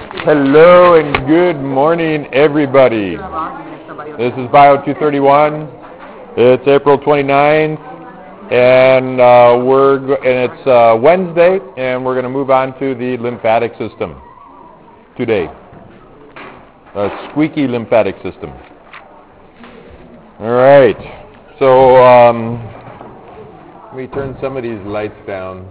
Hello and good morning, everybody. This is Bio 231. It's April 29th, and it's Wednesday, and we're going to move on to the lymphatic system today. A squeaky lymphatic system. All right. So let me turn some of these lights down.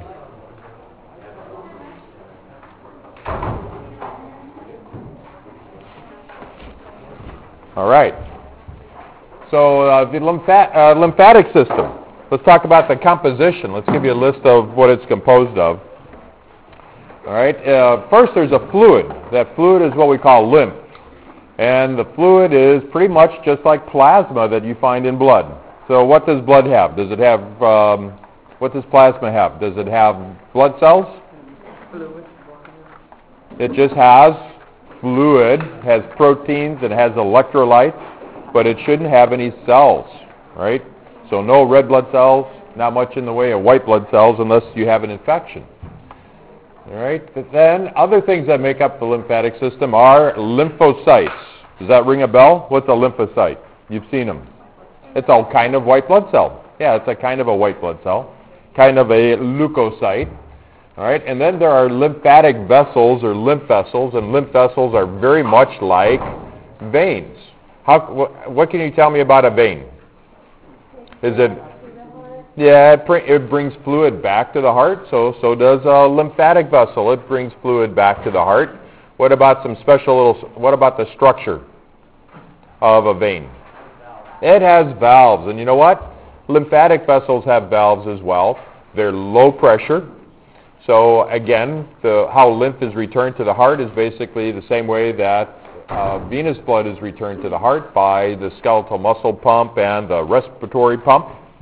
All right. So the lymphatic system. Let's talk about the composition. Let's give you a list of what it's composed of. All right. First, there's a fluid. That fluid is what we call lymph. And the fluid is pretty much just like plasma that you find in blood. So what does blood have? Does it have, what does plasma have? Does it have blood cells? Fluid. It just has fluid, has proteins, it has electrolytes, but it shouldn't have any cells, right? So no red blood cells, not much in the way of white blood cells unless you have an infection. All right, but then other things that make up the lymphatic system are lymphocytes. Does that ring a bell? What's a lymphocyte? You've seen them. It's a kind of white blood cell. Yeah, it's a kind of a white blood cell, kind of a leukocyte. All right, and then there are lymphatic vessels or lymph vessels, and lymph vessels are very much like veins. What can you tell me about a vein? It brings fluid back to the heart, so does a lymphatic vessel. It brings fluid back to the heart. What about what about the structure of a vein? It has valves, and you know what? Lymphatic vessels have valves as well. They're low pressure. So again, how lymph is returned to the heart is basically the same way that venous blood is returned to the heart by the skeletal muscle pump and the respiratory pump.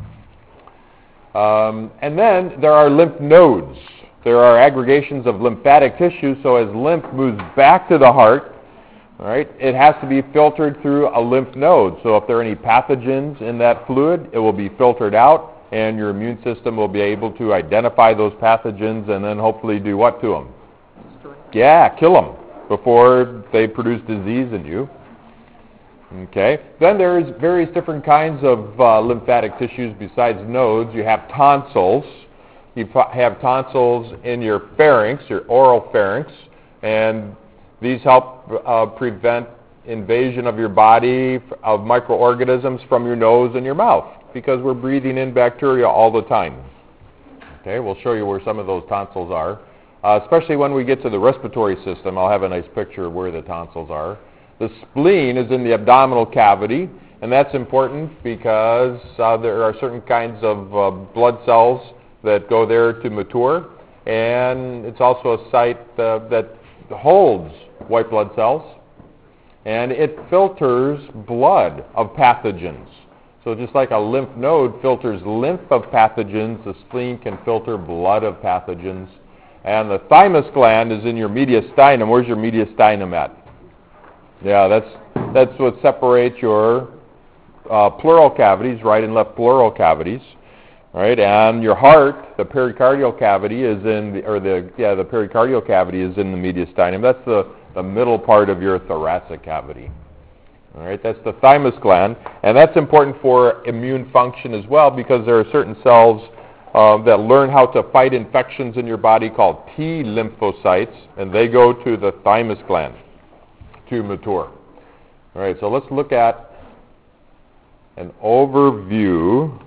And then there are lymph nodes. There are aggregations of lymphatic tissue, so as lymph moves back to the heart, all right, it has to be filtered through a lymph node. So if there are any pathogens in that fluid, it will be filtered out, and your immune system will be able to identify those pathogens and then hopefully do what to them? Yeah, kill them before they produce disease in you. Okay. Then there's various different kinds of lymphatic tissues besides nodes. You have tonsils. You have tonsils in your pharynx, your oral pharynx, and these help prevent invasion of your body of microorganisms from your nose and your mouth, because we're breathing in bacteria all the time. Okay, we'll show you where some of those tonsils are, especially when we get to the respiratory system. I'll have a nice picture of where the tonsils are. The spleen is in the abdominal cavity, and that's important because there are certain kinds of blood cells that go there to mature, and it's also a site that holds white blood cells, and it filters blood of pathogens. So just like a lymph node filters lymph of pathogens, the spleen can filter blood of pathogens. And the thymus gland is in your mediastinum. Where's your mediastinum at? Yeah, that's what separates your pleural cavities, right and left pleural cavities, right? And your heart, the pericardial cavity is the pericardial cavity is in the mediastinum. That's the middle part of your thoracic cavity. All right, that's the thymus gland, and that's important for immune function as well, because there are certain cells that learn how to fight infections in your body called T lymphocytes, and they go to the thymus gland to mature. All right, so let's look at an overview.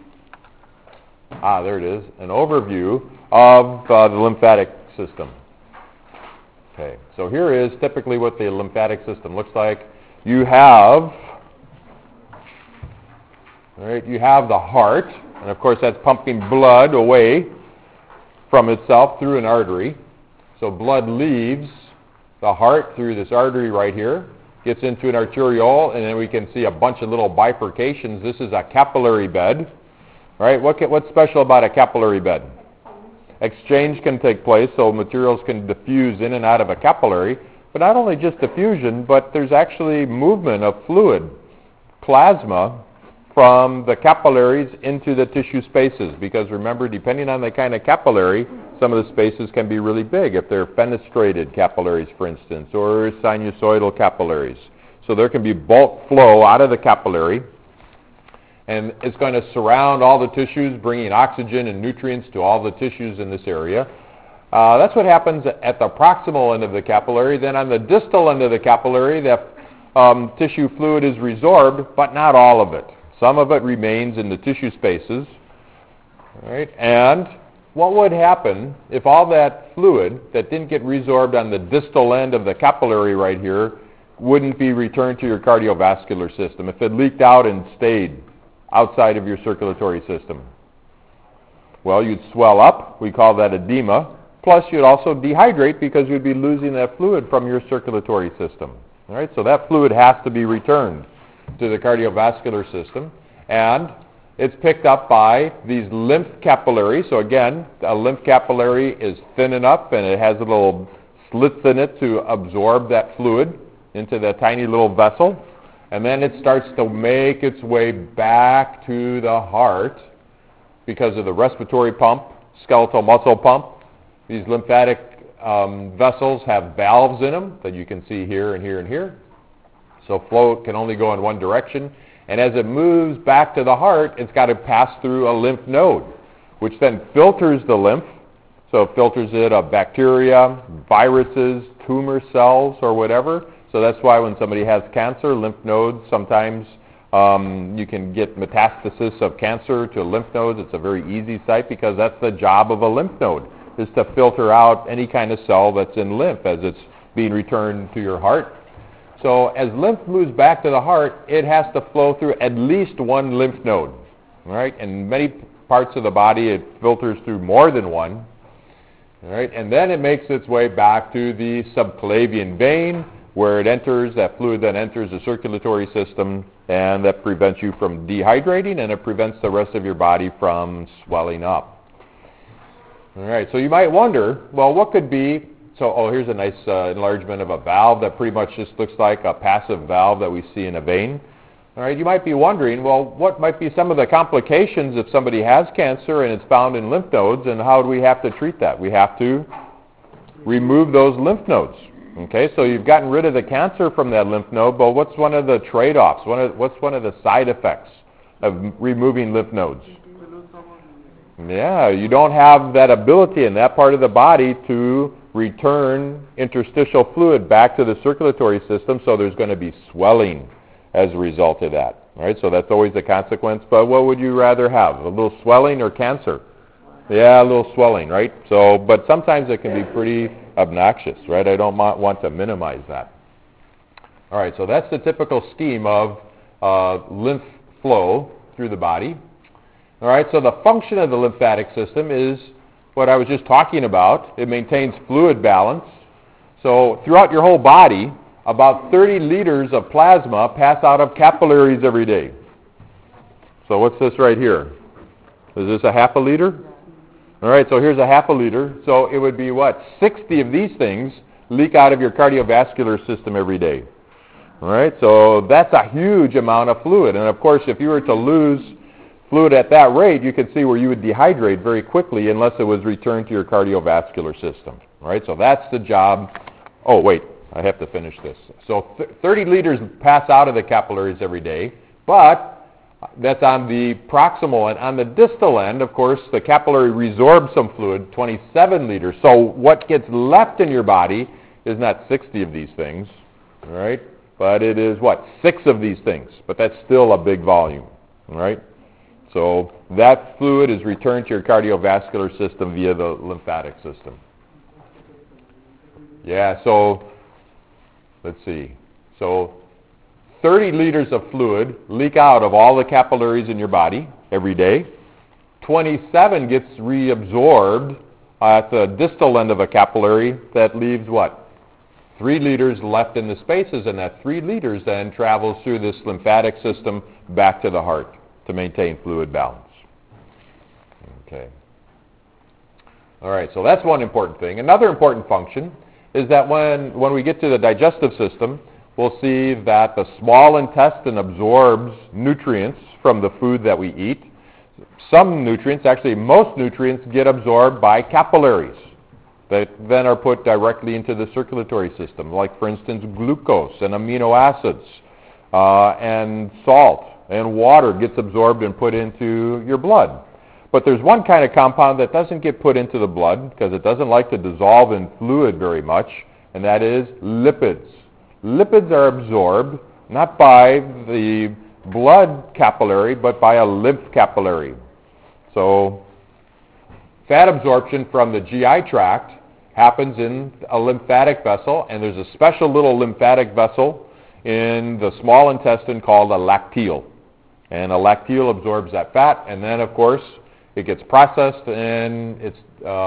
There it is, an overview of the lymphatic system. Okay, so here is typically what the lymphatic system looks like. You have the heart, and of course that's pumping blood away from itself through an artery. So blood leaves the heart through this artery right here, gets into an arteriole, and then we can see a bunch of little bifurcations. This is a capillary bed. All right, what's special about a capillary bed? Exchange can take place, so materials can diffuse in and out of a capillary. But not only just diffusion, but there's actually movement of fluid, plasma, from the capillaries into the tissue spaces, because remember, depending on the kind of capillary, some of the spaces can be really big if they're fenestrated capillaries, for instance, or sinusoidal capillaries. So there can be bulk flow out of the capillary, and it's going to surround all the tissues, bringing oxygen and nutrients to all the tissues in this area. That's what happens at the proximal end of the capillary. Then on the distal end of the capillary, the tissue fluid is resorbed, but not all of it. Some of it remains in the tissue spaces. All right? And what would happen if all that fluid that didn't get resorbed on the distal end of the capillary right here wouldn't be returned to your cardiovascular system, if it leaked out and stayed outside of your circulatory system? Well, you'd swell up. We call that edema. Plus, you'd also dehydrate because you'd be losing that fluid from your circulatory system. All right? So that fluid has to be returned to the cardiovascular system, and it's picked up by these lymph capillaries. So again, a lymph capillary is thin enough, and it has little slits in it to absorb that fluid into the tiny little vessel, and then it starts to make its way back to the heart because of the respiratory pump, skeletal muscle pump. These lymphatic vessels have valves in them that you can see here and here and here. So flow can only go in one direction. And as it moves back to the heart, it's got to pass through a lymph node, which then filters the lymph. So it filters it of bacteria, viruses, tumor cells, or whatever. So that's why when somebody has cancer, lymph nodes, sometimes you can get metastasis of cancer to lymph nodes. It's a very easy site because that's the job of a lymph node, is to filter out any kind of cell that's in lymph as it's being returned to your heart. So as lymph moves back to the heart, it has to flow through at least one lymph node. All right? In many parts of the body, it filters through more than one. All right? And then it makes its way back to the subclavian vein, where it enters, that fluid then enters the circulatory system, and that prevents you from dehydrating, and it prevents the rest of your body from swelling up. All right, so you might wonder, well, what could be, here's a nice enlargement of a valve that pretty much just looks like a passive valve that we see in a vein. All right, you might be wondering, well, what might be some of the complications if somebody has cancer and it's found in lymph nodes, and how do we have to treat that? We have to remove those lymph nodes. Okay, so you've gotten rid of the cancer from that lymph node, but what's one of the trade-offs? What's one of the side effects of removing lymph nodes? Yeah, you don't have that ability in that part of the body to return interstitial fluid back to the circulatory system, so there's going to be swelling as a result of that. All right, so that's always the consequence. But what would you rather have, a little swelling or cancer? Yeah, a little swelling, right? So, but sometimes it can be pretty obnoxious, right? I don't want to minimize that. All right, so that's the typical scheme of lymph flow through the body. All right, so the function of the lymphatic system is what I was just talking about. It maintains fluid balance. So throughout your whole body, about 30 liters of plasma pass out of capillaries every day. So what's this right here? Is this a half a liter? All right, so here's a half a liter. So it would be what? 60 of these things leak out of your cardiovascular system every day. All right, so that's a huge amount of fluid. And of course, if you were to lose fluid at that rate, you could see where you would dehydrate very quickly unless it was returned to your cardiovascular system. All right, so that's the job. Oh, wait, I have to finish this. So 30 liters pass out of the capillaries every day, but that's on the proximal end. On the distal end, of course, the capillary resorbs some fluid, 27 liters. So what gets left in your body is not 60 of these things, all right? But it is, 6 of these things. But that's still a big volume, all right? So that fluid is returned to your cardiovascular system via the lymphatic system. Yeah, so let's see. So 30 liters of fluid leak out of all the capillaries in your body every day. 27 gets reabsorbed at the distal end of a capillary. That leaves 3 liters left in the spaces, and that 3 liters then travels through this lymphatic system back to the heart to maintain fluid balance. Okay. All right, so that's one important thing. Another important function is that when we get to the digestive system, we'll see that the small intestine absorbs nutrients from the food that we eat. Some nutrients, actually most nutrients, get absorbed by capillaries that then are put directly into the circulatory system, like, for instance, glucose and amino acids and salt and water gets absorbed and put into your blood. But there's one kind of compound that doesn't get put into the blood because it doesn't like to dissolve in fluid very much, and that is lipids. Lipids are absorbed not by the blood capillary, but by a lymph capillary. So fat absorption from the GI tract happens in a lymphatic vessel, and there's a special little lymphatic vessel in the small intestine called a lacteal. And a lacteal absorbs that fat, and then, of course, it gets processed, and it's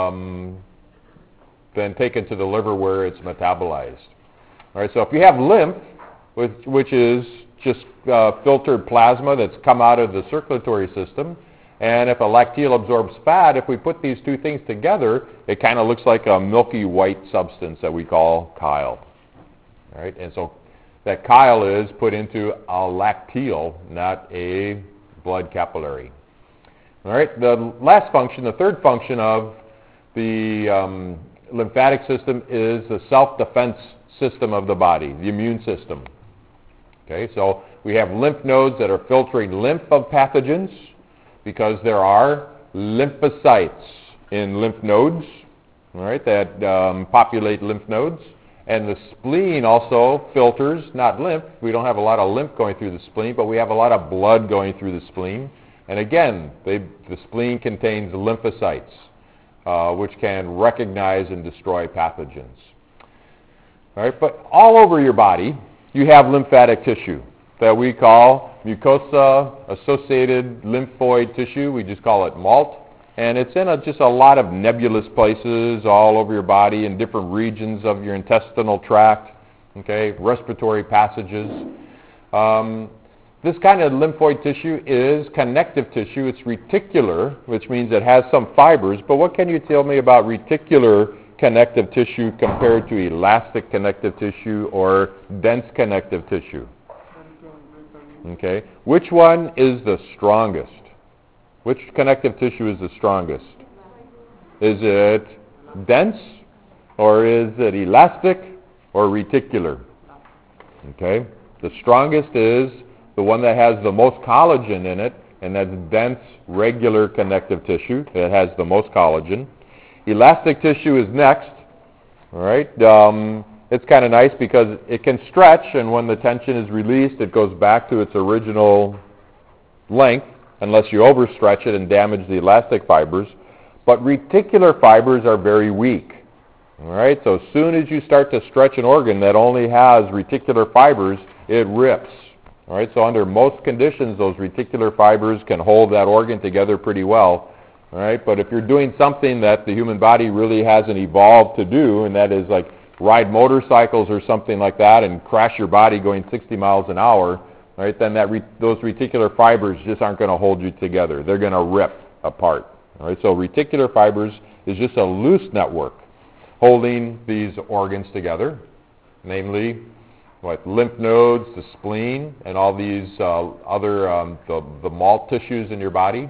then taken to the liver where it's metabolized. All right, so if you have lymph, which is just filtered plasma that's come out of the circulatory system, and if a lacteal absorbs fat, if we put these two things together, it kind of looks like a milky white substance that we call chyle. All right, and so that chyle is put into a lacteal, not a blood capillary. All right, the last function, the third function of the lymphatic system is the self-defense system of the body, the immune system. Okay, so we have lymph nodes that are filtering lymph of pathogens because there are lymphocytes in lymph nodes, all right, that populate lymph nodes. And the spleen also filters, not lymph. We don't have a lot of lymph going through the spleen, but we have a lot of blood going through the spleen. And again, the spleen contains lymphocytes, which can recognize and destroy pathogens. All right, but all over your body, you have lymphatic tissue that we call mucosa-associated lymphoid tissue. We just call it MALT. And it's in just a lot of nebulous places all over your body in different regions of your intestinal tract, okay, respiratory passages. This kind of lymphoid tissue is connective tissue. It's reticular, which means it has some fibers. But what can you tell me about reticular connective tissue compared to elastic connective tissue or dense connective tissue? Okay. Which one is the strongest? Which connective tissue is the strongest? Is it dense, or is it elastic, or reticular? Okay. The strongest is the one that has the most collagen in it, and that's dense, regular connective tissue. It has the most collagen. Elastic tissue is next. All right. It's kind of nice because it can stretch, and when the tension is released, it goes back to its original length, unless you overstretch it and damage the elastic fibers. But reticular fibers are very weak. All right, so as soon as you start to stretch an organ that only has reticular fibers, it rips. All right, so under most conditions, those reticular fibers can hold that organ together pretty well. All right, but if you're doing something that the human body really hasn't evolved to do, and that is like ride motorcycles or something like that and crash your body going 60 miles an hour, right, then those reticular fibers just aren't going to hold you together. They're going to rip apart. All right, so reticular fibers is just a loose network holding these organs together, namely lymph nodes, the spleen, and all these other the MALT tissues in your body.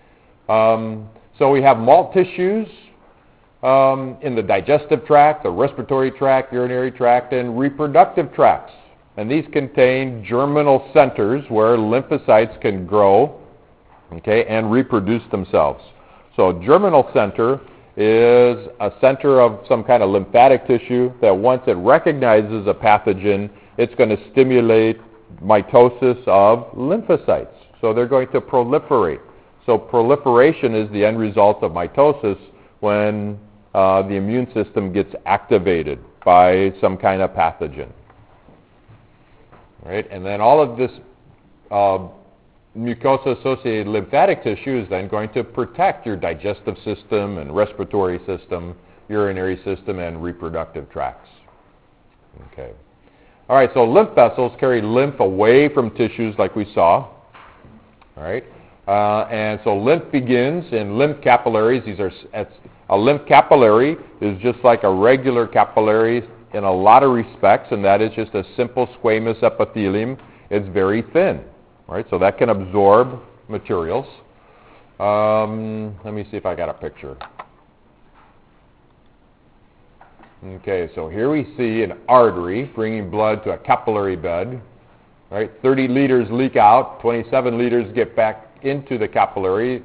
So we have MALT tissues in the digestive tract, the respiratory tract, urinary tract, and reproductive tracts. And these contain germinal centers where lymphocytes can grow, okay, and reproduce themselves. So germinal center is a center of some kind of lymphatic tissue that once it recognizes a pathogen, it's going to stimulate mitosis of lymphocytes. So they're going to proliferate. So proliferation is the end result of mitosis when the immune system gets activated by some kind of pathogen. Right? And then all of this mucosa-associated lymphatic tissue is then going to protect your digestive system and respiratory system, urinary system, and reproductive tracts. Okay. All right, so lymph vessels carry lymph away from tissues like we saw. All right. And so lymph begins in lymph capillaries. A lymph capillary is just like a regular capillary in a lot of respects, and that is just a simple squamous epithelium. It's very thin, right? So that can absorb materials. Let me see if I got a picture. Okay, so here we see an artery bringing blood to a capillary bed. Right? 30 liters leak out, 27 liters get back into the capillary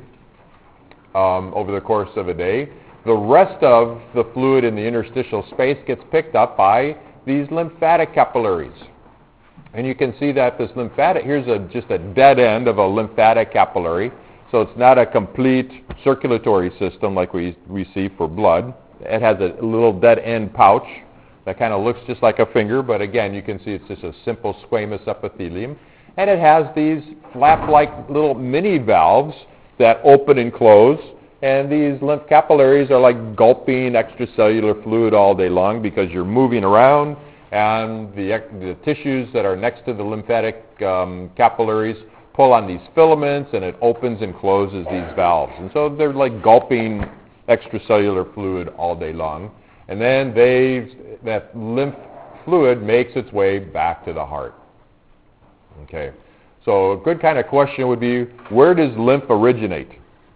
over the course of a day. The rest of the fluid in the interstitial space gets picked up by these lymphatic capillaries. And you can see that this lymphatic, here's just a dead end of a lymphatic capillary. So it's not a complete circulatory system like we see for blood. It has a little dead end pouch that kind of looks just like a finger, but again, you can see it's just a simple squamous epithelium. And it has these flap-like little mini valves that open and close, and these lymph capillaries are like gulping extracellular fluid all day long because you're moving around, and the tissues that are next to the lymphatic capillaries pull on these filaments, and it opens and closes these valves. And so they're like gulping extracellular fluid all day long. And then that lymph fluid makes its way back to the heart. Okay, so a good kind of question would be, where does lymph originate?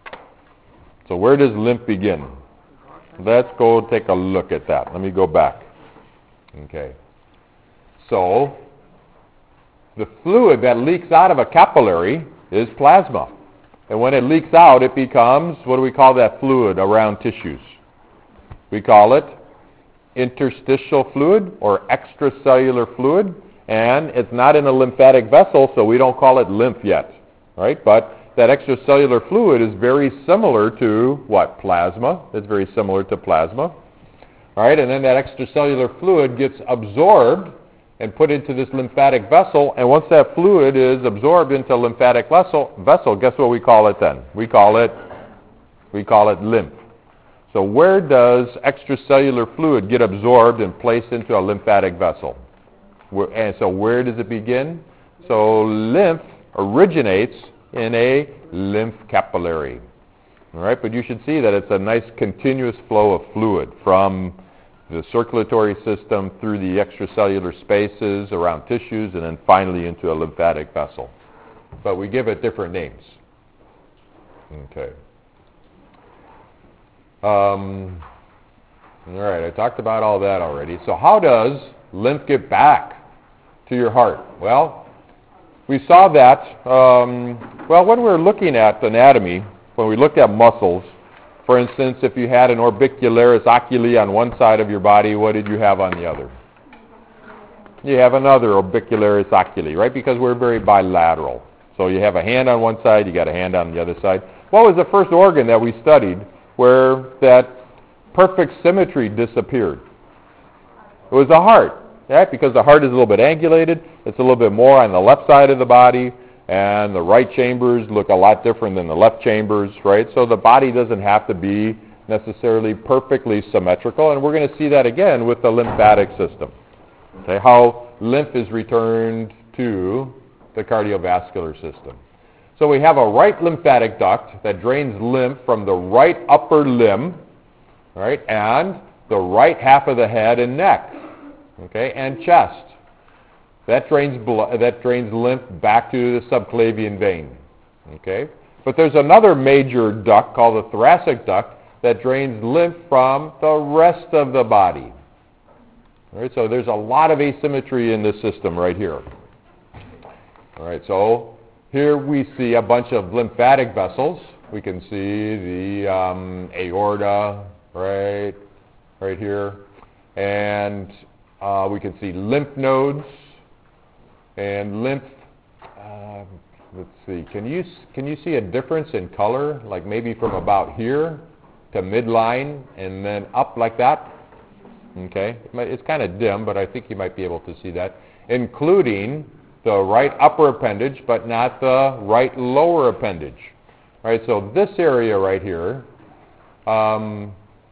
So where does lymph begin? Let's go take a look at that. Let me go back. Okay, so the fluid that leaks out of a capillary is plasma. And when it leaks out, it becomes, what do we call that fluid around tissues? We call it interstitial fluid or extracellular fluid, and it's not in a lymphatic vessel, so we don't call it lymph yet, right? But that extracellular fluid is very similar to what? Plasma. It's very similar to plasma, all right? And then that extracellular fluid gets absorbed and put into this lymphatic vessel, and once that fluid is absorbed into a lymphatic vessel, guess what we call it then? We call it lymph. So where does extracellular fluid get absorbed and placed into a lymphatic vessel? And so where does it begin? So lymph originates in a lymph capillary. All right, but you should see that it's a nice continuous flow of fluid from the circulatory system through the extracellular spaces around tissues and then finally into a lymphatic vessel. But we give it different names. Okay. All right, I talked about all that already. So how does lymph get back to your heart? Well, we saw that, when we were looking at anatomy, when we looked at muscles, for instance, if you had an orbicularis oculi on one side of your body, what did you have on the other? You have another orbicularis oculi, right? Because we're very bilateral. So you have a hand on one side, you got a hand on the other side. What was the first organ that we studied where that perfect symmetry disappeared? It was the heart, right? Because the heart is a little bit angulated. It's a little bit more on the left side of the body, and the right chambers look a lot different than the left chambers, right? So the body doesn't have to be necessarily perfectly symmetrical, and we're going to see that again with the lymphatic system. Okay, how lymph is returned to the cardiovascular system. So we have a right lymphatic duct that drains lymph from the right upper limb, right, and the right half of the head and neck, okay, and chest. That drains lymph back to the subclavian vein, okay. But there's another major duct called the thoracic duct that drains lymph from the rest of the body. All right, so there's a lot of asymmetry in this system right here. All right, so here we see a bunch of lymphatic vessels. We can see the aorta right here, and we can see lymph nodes and lymph. Let's see. Can you see a difference in color, like maybe from about here to midline and then up like that? Okay, it's kind of dim, but I think you might be able to see that, including the right upper appendage, but not the right lower appendage. All right, so this area right here all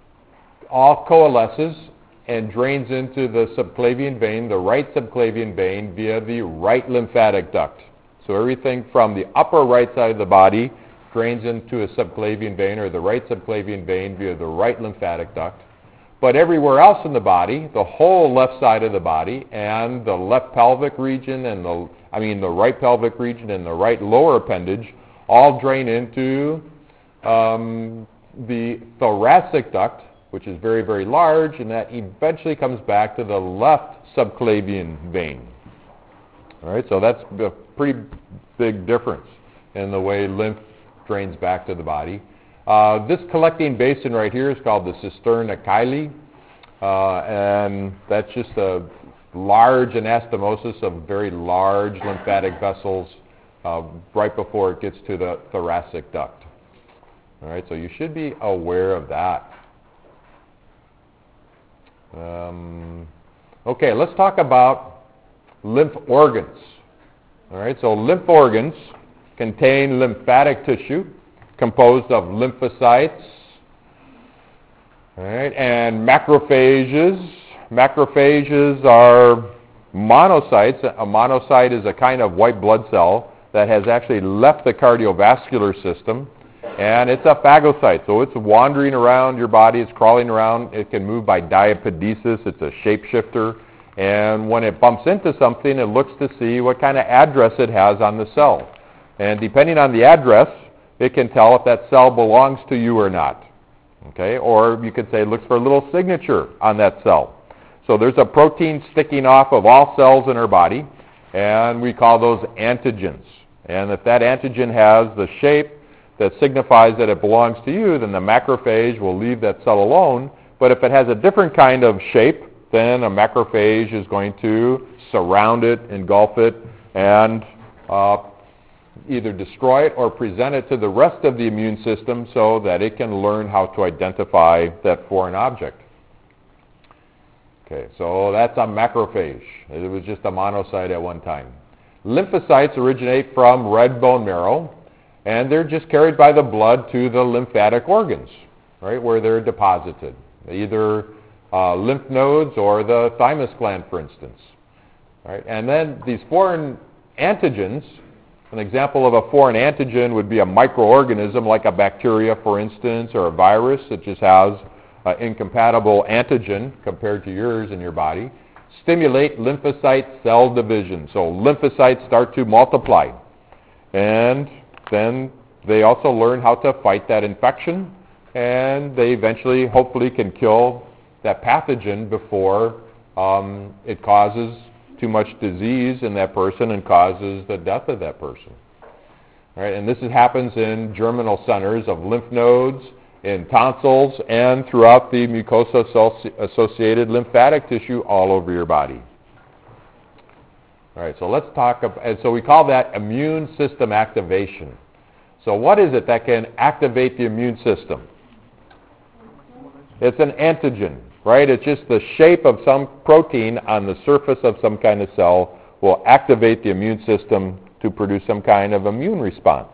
coalesces and drains into the subclavian vein, the right subclavian vein, via the right lymphatic duct. So everything from the upper right side of the body drains into a subclavian vein, or the right subclavian vein, via the right lymphatic duct. But everywhere else in the body, the whole left side of the body and the left pelvic region and the right pelvic region and the right lower appendage all drain into the thoracic duct, which is very, very large, and that eventually comes back to the left subclavian vein. All right, so that's a pretty big difference in the way lymph drains back to the body. This collecting basin right here is called the cisterna chyli, and that's just a large anastomosis of very large lymphatic vessels right before it gets to the thoracic duct. All right, so you should be aware of that. Okay, let's talk about lymph organs. All right, so lymph organs contain lymphatic tissue composed of lymphocytes, all right, and macrophages. Macrophages are monocytes. A monocyte is a kind of white blood cell that has actually left the cardiovascular system, and it's a phagocyte. So it's wandering around your body. It's crawling around. It can move by diapedesis. It's a shapeshifter. And when it bumps into something, it looks to see what kind of address it has on the cell. And depending on the address, it can tell if that cell belongs to you or not. Okay? Or you could say it looks for a little signature on that cell. So there's a protein sticking off of all cells in our body, and we call those antigens. And if that antigen has the shape that signifies that it belongs to you, then the macrophage will leave that cell alone. But if it has a different kind of shape, then a macrophage is going to surround it, engulf it, and either destroy it or present it to the rest of the immune system so that it can learn how to identify that foreign object. Okay, so that's a macrophage. It was just a monocyte at one time. Lymphocytes originate from red bone marrow, and they're just carried by the blood to the lymphatic organs, right, where they're deposited, either lymph nodes or the thymus gland, for instance. Right? And then these foreign antigens, an example of a foreign antigen would be a microorganism like a bacteria, for instance, or a virus that just has an incompatible antigen compared to yours in your body, stimulate lymphocyte cell division. So lymphocytes start to multiply. And then they also learn how to fight that infection, and they eventually, hopefully, can kill that pathogen before it causes too much disease in that person and causes the death of that person. All right, and this happens in germinal centers of lymph nodes, in tonsils, and throughout the mucosa-associated lymphatic tissue all over your body. All right, so let's talk about, and so we call that immune system activation. So what is it that can activate the immune system? It's an antigen, right? It's just the shape of some protein on the surface of some kind of cell will activate the immune system to produce some kind of immune response.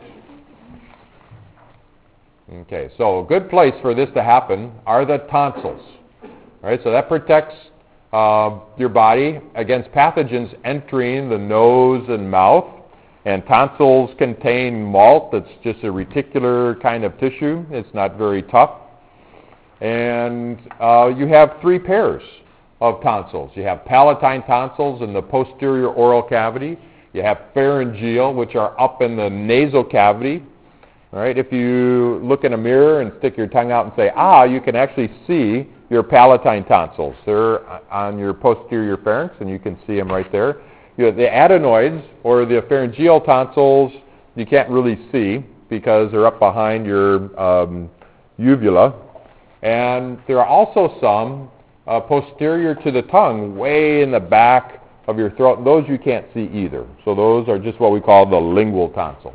Okay, so a good place for this to happen are the tonsils. All right, so that protects your body against pathogens entering the nose and mouth. And tonsils contain malt that's just a reticular kind of tissue. It's not very tough. And you have three pairs of tonsils. You have palatine tonsils in the posterior oral cavity. You have pharyngeal, which are up in the nasal cavity. All right, if you look in a mirror and stick your tongue out and say, you can actually see your palatine tonsils. They're on your posterior pharynx, and you can see them right there. You know, the adenoids, or the pharyngeal tonsils, you can't really see because they're up behind your uvula. And there are also some posterior to the tongue, way in the back of your throat. Those you can't see either. So those are just what we call the lingual tonsils.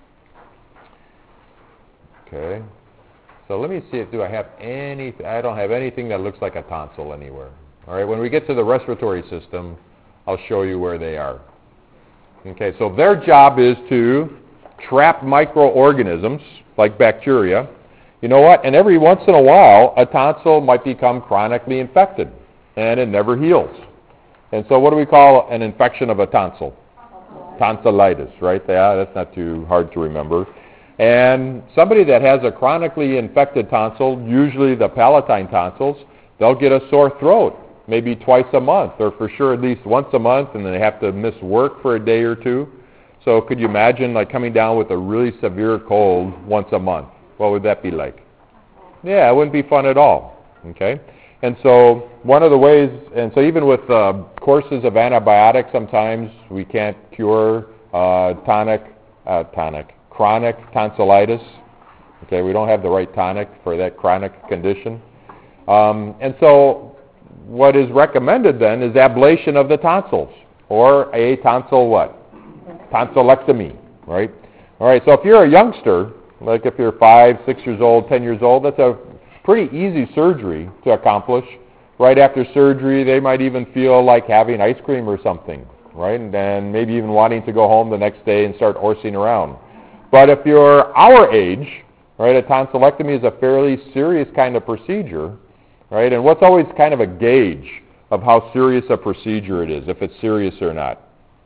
Okay. So let me see if I have anything. I don't have anything that looks like a tonsil anywhere. All right. When we get to the respiratory system, I'll show you where they are. Okay. So their job is to trap microorganisms like bacteria. You know what? And every once in a while, a tonsil might become chronically infected, and it never heals. And so what do we call an infection of a tonsil? Tonsillitis, right? Yeah, that's not too hard to remember. And somebody that has a chronically infected tonsil, usually the palatine tonsils, they'll get a sore throat maybe twice a month, or for sure at least once a month, and then they have to miss work for a day or two. So could you imagine like coming down with a really severe cold once a month? What would that be like? Yeah, it wouldn't be fun at all. Okay? And so one of the ways, and so even with courses of antibiotics, sometimes we can't cure chronic tonsillitis. Okay, we don't have the right tonic for that chronic condition. And so what is recommended then is ablation of the tonsils, or a tonsil what? Tonsillectomy, right? All right, so if you're a youngster, like if you're 5, 6 years old, 10 years old, that's a pretty easy surgery to accomplish. Right after surgery, they might even feel like having ice cream or something, right? And then maybe even wanting to go home the next day and start horsing around. But if you're our age, right, a tonsillectomy is a fairly serious kind of procedure, right? And what's always kind of a gauge of how serious a procedure it is, if it's serious or not?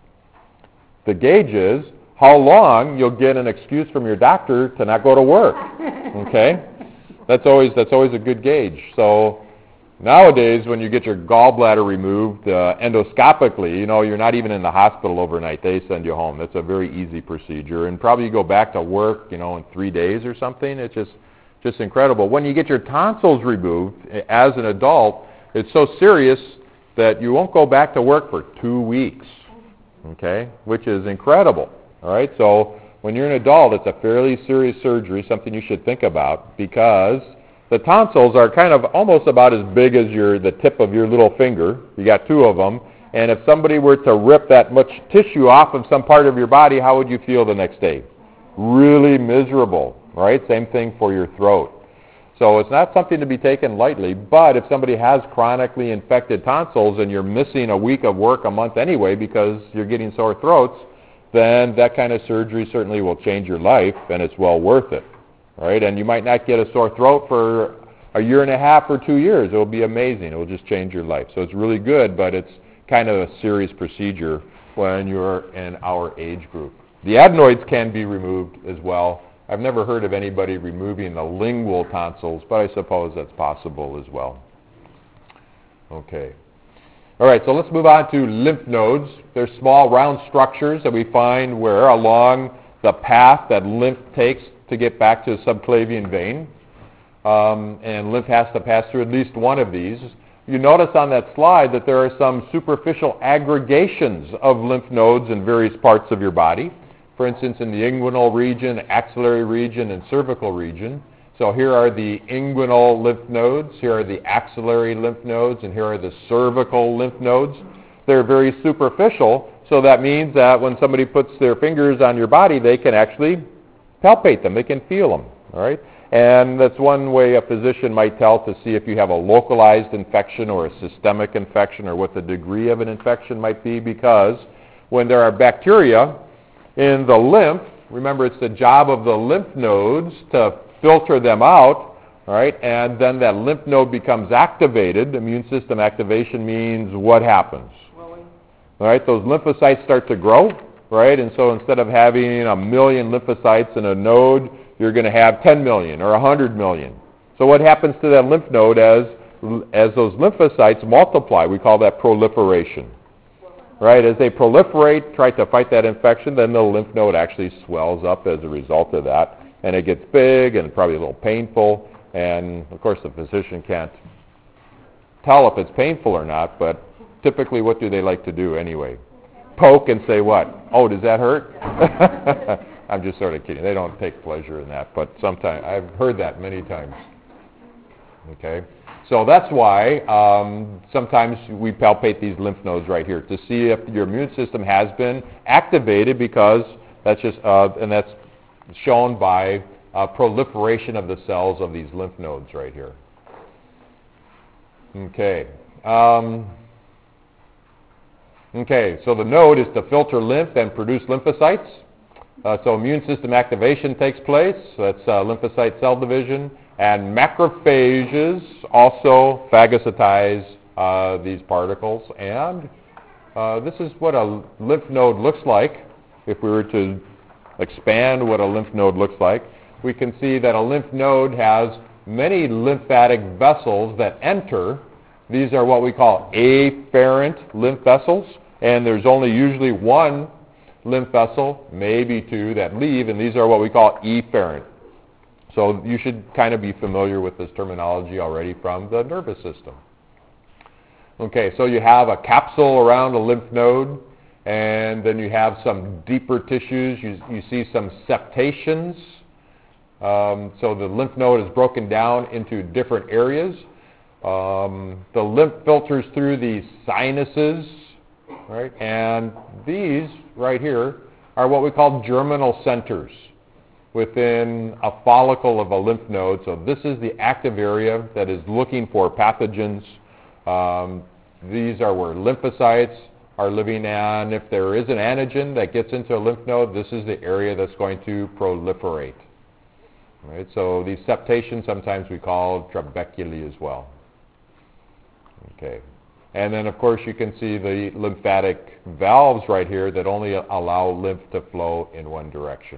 The gauge is how long you'll get an excuse from your doctor to not go to work, okay? That's always a good gauge. So nowadays, when you get your gallbladder removed endoscopically, you know, you're not even in the hospital overnight. They send you home. That's a very easy procedure. And probably you go back to work, you know, in 3 days or something. It's just incredible. When you get your tonsils removed as an adult, it's so serious that you won't go back to work for 2 weeks, okay, which is incredible. All right, so when you're an adult, it's a fairly serious surgery, something you should think about, because the tonsils are kind of almost about as big as the tip of your little finger. You got 2 of them, and if somebody were to rip that much tissue off of some part of your body, how would you feel the next day? Really miserable, right? Same thing for your throat. So it's not something to be taken lightly, but if somebody has chronically infected tonsils and you're missing a week of work a month anyway because you're getting sore throats, then that kind of surgery certainly will change your life, and it's well worth it, right? And you might not get a sore throat for a year and a half or 2 years. It will be amazing. It will just change your life. So it's really good, but it's kind of a serious procedure when you're in our age group. The adenoids can be removed as well. I've never heard of anybody removing the lingual tonsils, but I suppose that's possible as well. Okay. All right, so let's move on to lymph nodes. They're small round structures that we find where along the path that lymph takes to get back to the subclavian vein. And lymph has to pass through at least one of these. You notice on that slide that there are some superficial aggregations of lymph nodes in various parts of your body. For instance, in the inguinal region, axillary region, and cervical region. So here are the inguinal lymph nodes, here are the axillary lymph nodes, and here are the cervical lymph nodes. They're very superficial, so that means that when somebody puts their fingers on your body, they can actually palpate them, they can feel them, all right? And that's one way a physician might tell to see if you have a localized infection or a systemic infection or what the degree of an infection might be, because when there are bacteria in the lymph, remember it's the job of the lymph nodes to filter them out, all right, and then that lymph node becomes activated. Immune system activation means what happens? All right, those lymphocytes start to grow, right, and so instead of having 1 million lymphocytes in a node, you're going to have 10 million or 100 million. So what happens to that lymph node as those lymphocytes multiply? We call that proliferation. Right, as they proliferate, try to fight that infection, then the lymph node actually swells up as a result of that. And it gets big and probably a little painful, and of course the physician can't tell if it's painful or not, but typically what do they like to do anyway? Poke and say what? Oh, does that hurt? I'm just sort of kidding. They don't take pleasure in that, but sometimes I've heard that many times. Okay, so that's why sometimes we palpate these lymph nodes right here to see if your immune system has been activated, because that's just and that's shown by proliferation of the cells of these lymph nodes right here. Okay. Okay, so the node is to filter lymph and produce lymphocytes. So immune system activation takes place. That's lymphocyte cell division. And macrophages also phagocytize these particles. And this is what a lymph node looks like. If we were to expand what a lymph node looks like, we can see that a lymph node has many lymphatic vessels that enter. These are what we call afferent lymph vessels, and there's only usually one lymph vessel, maybe two, that leave, and these are what we call efferent. So you should kind of be familiar with this terminology already from the nervous system. Okay, so you have a capsule around a lymph node, and then you have some deeper tissues. You see some septations. So the lymph node is broken down into different areas. The lymph filters through these sinuses, right? And these right here are what we call germinal centers within a follicle of a lymph node. So this is the active area that is looking for pathogens. These are where lymphocytes are living, and if there is an antigen that gets into a lymph node, this is the area that's going to proliferate. Right? So these septations sometimes we call trabeculae as well. Okay. And then, of course, you can see the lymphatic valves right here that only allow lymph to flow in one direction.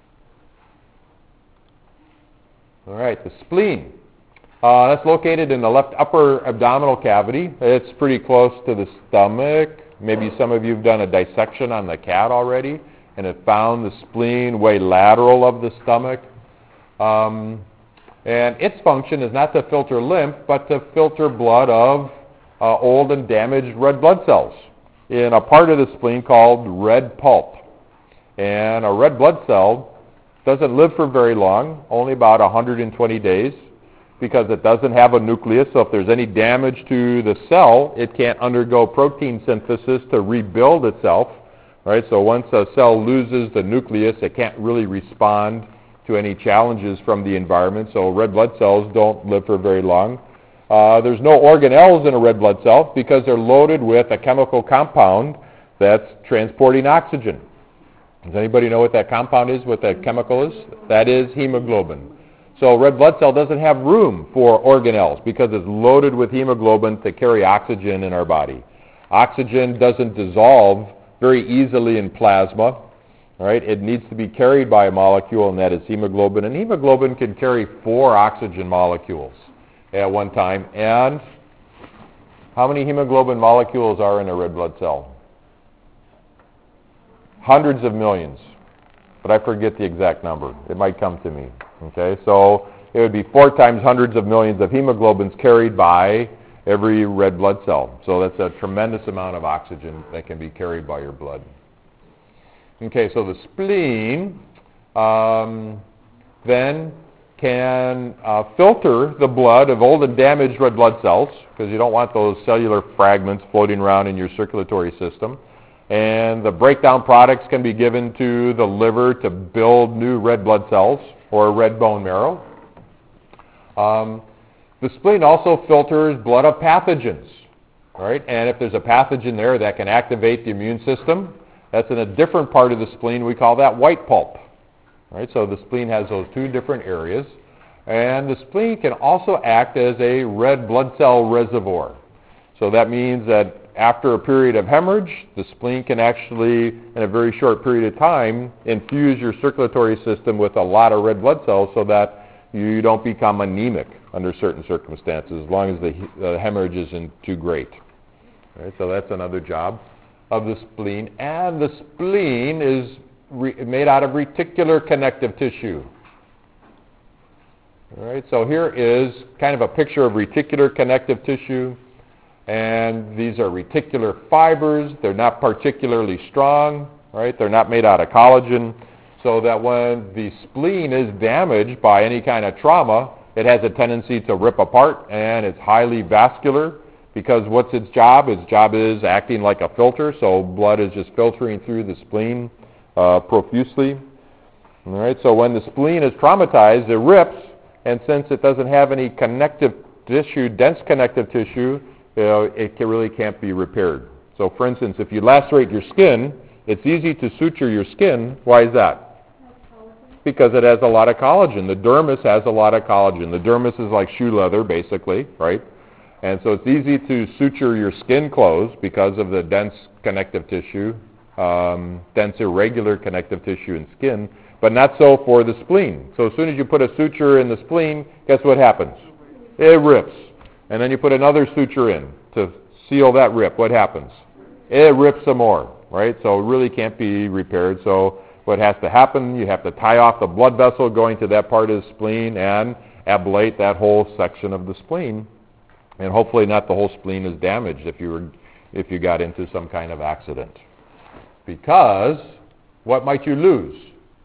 All right, the spleen. That's located in the left upper abdominal cavity. It's pretty close to the stomach. Maybe some of you have done a dissection on the cat already and have found the spleen way lateral of the stomach. And its function is not to filter lymph, but to filter blood of old and damaged red blood cells in a part of the spleen called red pulp. And a red blood cell doesn't live for very long, only about 120 days, because it doesn't have a nucleus. So if there's any damage to the cell, it can't undergo protein synthesis to rebuild itself. Right? So once a cell loses the nucleus, it can't really respond to any challenges from the environment. So red blood cells don't live for very long. There's no organelles in a red blood cell because they're loaded with a chemical compound that's transporting oxygen. Does anybody know what that compound is, what that chemical is? That is hemoglobin. So a red blood cell doesn't have room for organelles because it's loaded with hemoglobin to carry oxygen in our body. Oxygen doesn't dissolve very easily in plasma. Right? It needs to be carried by a molecule, and that is hemoglobin. And hemoglobin can carry 4 oxygen molecules at one time. And how many hemoglobin molecules are in a red blood cell? Hundreds of millions. But I forget the exact number. It might come to me. Okay? So it would be 4 times hundreds of millions of hemoglobins carried by every red blood cell. So that's a tremendous amount of oxygen that can be carried by your blood. Okay, so the spleen then can filter the blood of old and damaged red blood cells, because you don't want those cellular fragments floating around in your circulatory system. And the breakdown products can be given to the liver to build new red blood cells or red bone marrow. The spleen also filters blood of pathogens, right? And if there's a pathogen there that can activate the immune system, that's in a different part of the spleen. We call that white pulp. Right? So the spleen has those 2 different areas. And the spleen can also act as a red blood cell reservoir. So that means that after a period of hemorrhage, the spleen can actually, in a very short period of time, infuse your circulatory system with a lot of red blood cells so that you don't become anemic under certain circumstances, as long as the hemorrhage isn't too great. Right? So that's another job of the spleen. And the spleen is made out of reticular connective tissue. All right, so here is kind of a picture of reticular connective tissue. And these are reticular fibers. They're not particularly strong, right? They're not made out of collagen. So that when the spleen is damaged by any kind of trauma, it has a tendency to rip apart, and it's highly vascular. Because what's its job? Its job is acting like a filter, so blood is just filtering through the spleen profusely. All right, so when the spleen is traumatized, it rips, and since it doesn't have any connective tissue, dense connective tissue, it really can't be repaired. So for instance, if you lacerate your skin, it's easy to suture your skin. Why is that? Because it has a lot of collagen. The dermis has a lot of collagen. The dermis is like shoe leather, basically, right? And so it's easy to suture your skin closed because of the dense connective tissue, dense irregular connective tissue in skin. but not so for the spleen. So as soon as you put a suture in the spleen, guess what happens? It rips. And then you put another suture in to seal that rip. What happens? It rips some more, right? So it really can't be repaired. So what has to happen, you have to tie off the blood vessel going to that part of the spleen and ablate that whole section of the spleen. And hopefully not the whole spleen is damaged if you got into some kind of accident. Because what might you lose?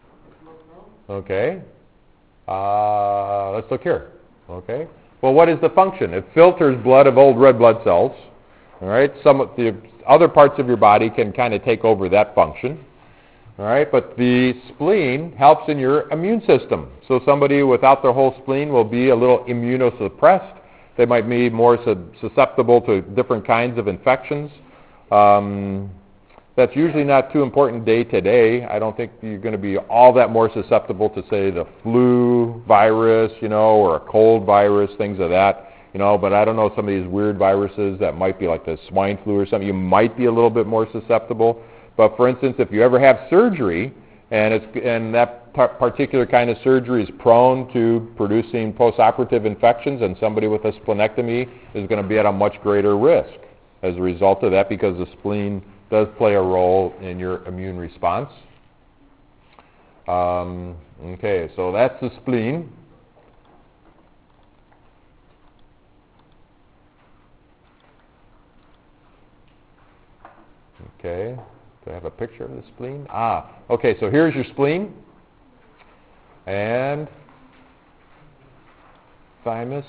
Okay. Let's look here. Okay. Well, what is the function? It filters blood of old red blood cells. All right. Some of the other parts of your body can kind of take over that function. All right. But the spleen helps in your immune system. So somebody without their whole spleen will be a little immunosuppressed. They might be more susceptible to different kinds of infections. That's usually not too important day to day. I don't think you're going to be all that more susceptible to, say, the flu virus, or a cold virus, things of that, But I don't know, some of these weird viruses that might be like the swine flu or something, you might be a little bit more susceptible. But for instance, if you ever have surgery, and that particular kind of surgery is prone to producing postoperative infections, and somebody with a splenectomy is going to be at a much greater risk as a result of that, because the spleen does play a role in your immune response. Okay, so that's the spleen. Okay, do I have a picture of the spleen? Okay, so here's your spleen and thymus.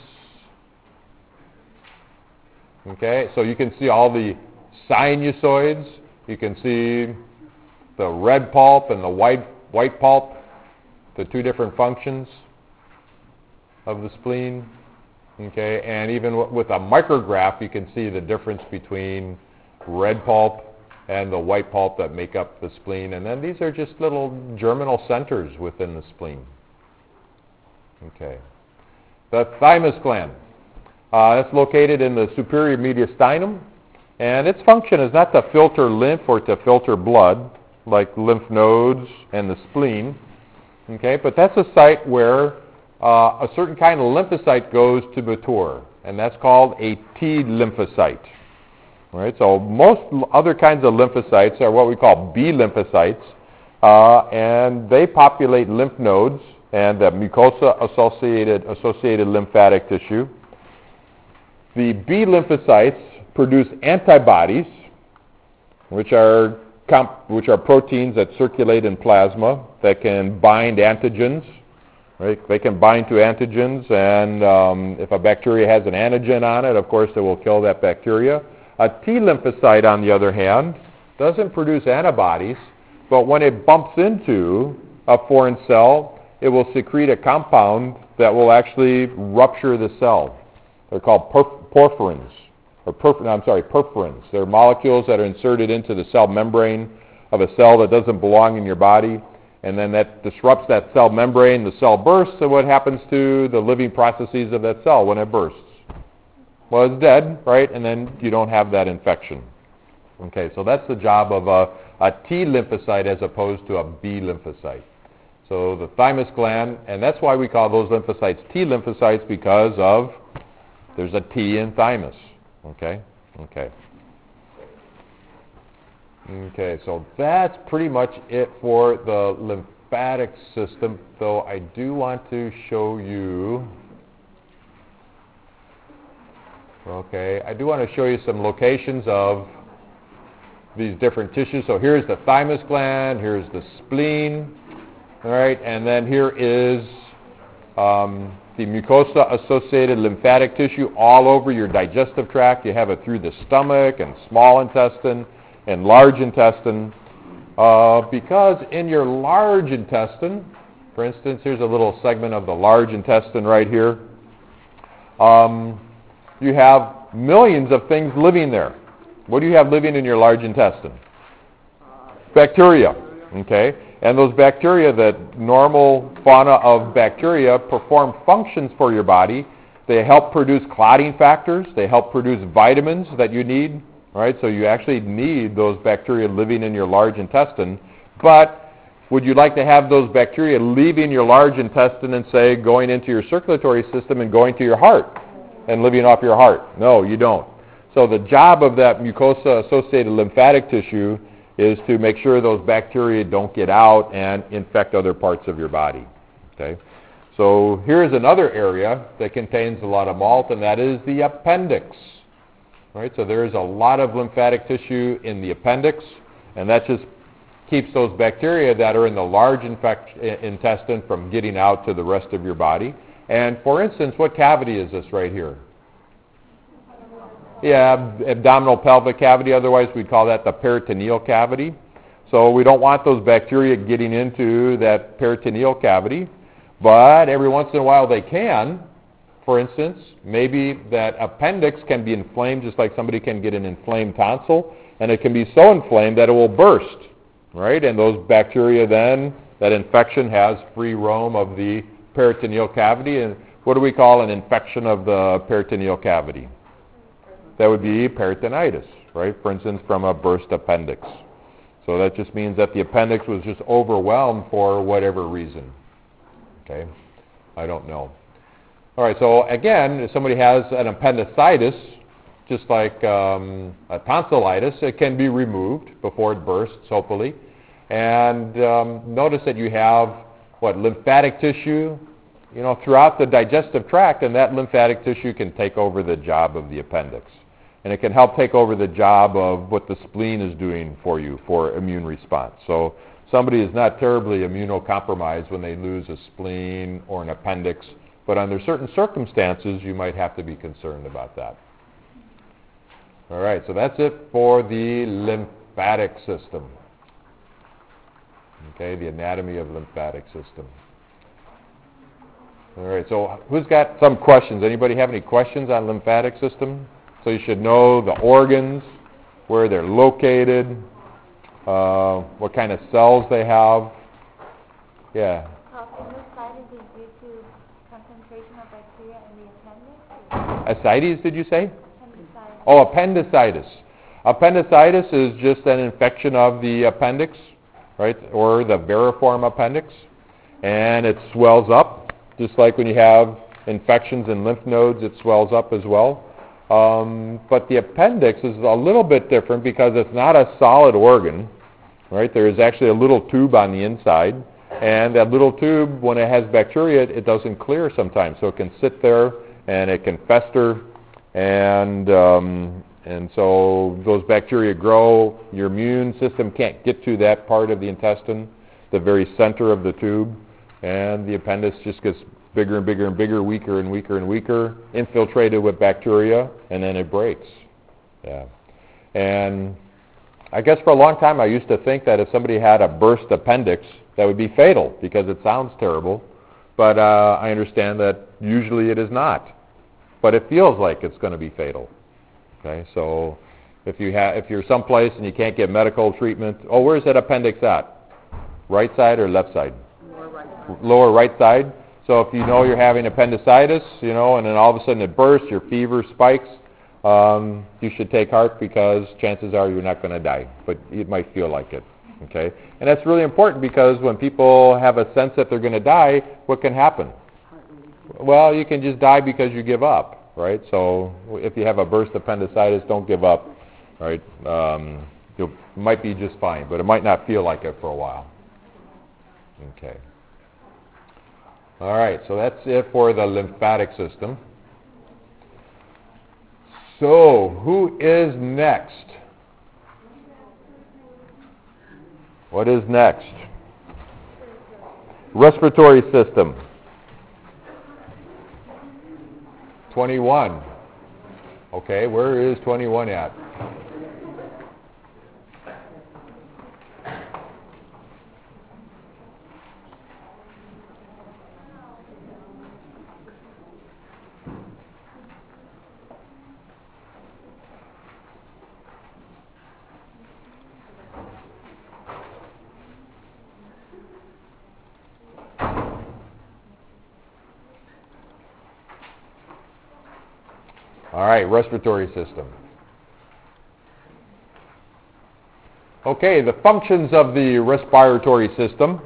Okay, so you can see all the sinusoids. You can see the red pulp and the white pulp, the two different functions of the spleen. Okay, and even with a micrograph, you can see the difference between red pulp and the white pulp that make up the spleen. And then these are just little germinal centers within the spleen. Okay, the thymus gland. It's located in the superior mediastinum. And its function is not to filter lymph or to filter blood, like lymph nodes and the spleen, okay? But that's a site where a certain kind of lymphocyte goes to mature, and that's called a T lymphocyte. All right? So most other kinds of lymphocytes are what we call B lymphocytes, and they populate lymph nodes and the mucosa-associated lymphatic tissue. The B lymphocytes produce antibodies, which are proteins that circulate in plasma that can bind antigens. Right? They can bind to antigens, and if a bacteria has an antigen on it, of course, it will kill that bacteria. A T lymphocyte, on the other hand, doesn't produce antibodies, but when it bumps into a foreign cell, it will secrete a compound that will actually rupture the cell. They're called porphyrins. Perforins. They're molecules that are inserted into the cell membrane of a cell that doesn't belong in your body, and then that disrupts that cell membrane. The cell bursts, and what happens to the living processes of that cell when it bursts? Well, it's dead, right? And then you don't have that infection. Okay, so that's the job of a T lymphocyte as opposed to a B lymphocyte. So the thymus gland, and that's why we call those lymphocytes T lymphocytes, because of there's a T in thymus. Okay. So that's pretty much it for the lymphatic system, though I do want to show you, I do want to show you some locations of these different tissues. So here's the thymus gland, here's the spleen, all right, and then here is the mucosa-associated lymphatic tissue all over your digestive tract. You have it through the stomach and small intestine and large intestine. Because in your large intestine, for instance, here's a little segment of the large intestine right here, you have millions of things living there. What do you have living in your large intestine? Bacteria, okay? And those bacteria, that normal fauna of bacteria, perform functions for your body. They help produce clotting factors. They help produce vitamins that you need. Right? So you actually need those bacteria living in your large intestine. But would you like to have those bacteria leaving your large intestine and, say, going into your circulatory system and going to your heart and living off your heart? No, you don't. So the job of that mucosa-associated lymphatic tissue is to make sure those bacteria don't get out and infect other parts of your body. Okay? So here's another area that contains a lot of malt, and that is the appendix. Right? So there's a lot of lymphatic tissue in the appendix, and that just keeps those bacteria that are in the large intestine from getting out to the rest of your body. And for instance, what cavity is this right here? Yeah, abdominal pelvic cavity, otherwise we'd call that the peritoneal cavity. So we don't want those bacteria getting into that peritoneal cavity, but every once in a while they can. For instance, maybe that appendix can be inflamed just like somebody can get an inflamed tonsil, and it can be so inflamed that it will burst, right? And those bacteria then, that infection has free roam of the peritoneal cavity. And what do we call an infection of the peritoneal cavity? That would be peritonitis, right? For instance, from a burst appendix. So that just means that the appendix was just overwhelmed for whatever reason. Okay? I don't know. All right, so again, if somebody has an appendicitis, just like a tonsillitis, it can be removed before it bursts, hopefully. And notice that you have, lymphatic tissue, throughout the digestive tract, and that lymphatic tissue can take over the job of the appendix. And it can help take over the job of what the spleen is doing for you for immune response. So somebody is not terribly immunocompromised when they lose a spleen or an appendix, but under certain circumstances, you might have to be concerned about that. All right, so that's it for the lymphatic system. Okay, the anatomy of lymphatic system. All right, so who's got some questions? Anybody have any questions on lymphatic system? So you should know the organs, where they're located, what kind of cells they have. Yeah. Appendicitis is due to concentration of bacteria in the appendix? Ascites, did you say? Appendicitis. Oh, appendicitis. Appendicitis is just an infection of the appendix, right, or the variform appendix, and it swells up, just like when you have infections in lymph nodes, it swells up as well. But the appendix is a little bit different because it's not a solid organ, right? There is actually a little tube on the inside, and that little tube, when it has bacteria, it doesn't clear sometimes, so it can sit there and it can fester, and so those bacteria grow. Your immune system can't get to that part of the intestine, the very center of the tube, and the appendix just gets bigger and bigger and bigger, weaker and weaker and weaker, infiltrated with bacteria, and then it breaks. Yeah. And I guess for a long time I used to think that if somebody had a burst appendix, that would be fatal because it sounds terrible. But I understand that usually it is not. But it feels like it's going to be fatal. Okay, so if you're someplace and you can't get medical treatment, where's that appendix at? Right side or left side? Lower right. Lower right side. So if you know you're having appendicitis, and then all of a sudden it bursts, your fever spikes, you should take heart because chances are you're not going to die, but it might feel like it. Okay, and that's really important because when people have a sense that they're going to die, what can happen? Well, you can just die because you give up, right? So if you have a burst appendicitis, don't give up, right? You might be just fine, but it might not feel like it for a while. Okay. All right, so that's it for the lymphatic system. So, who is next? What is next? Respiratory system. 21. Okay, where is 21 at? All right, respiratory system. Okay, the functions of the respiratory system.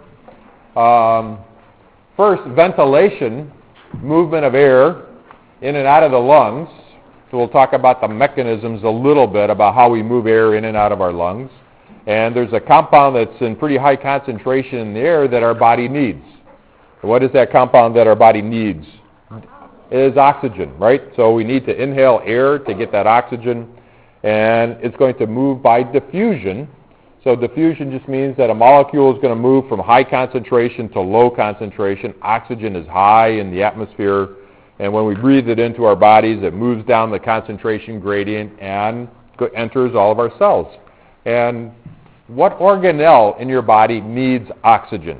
First, ventilation, movement of air in and out of the lungs. So we'll talk about the mechanisms a little bit about how we move air in and out of our lungs. And there's a compound that's in pretty high concentration in the air that our body needs. What is that compound that our body needs? It is oxygen, right? So we need to inhale air to get that oxygen, and it's going to move by diffusion. So diffusion just means that a molecule is going to move from high concentration to low concentration. Oxygen is high in the atmosphere, and when we breathe it into our bodies, it moves down the concentration gradient and enters all of our cells. And what organelle in your body needs oxygen?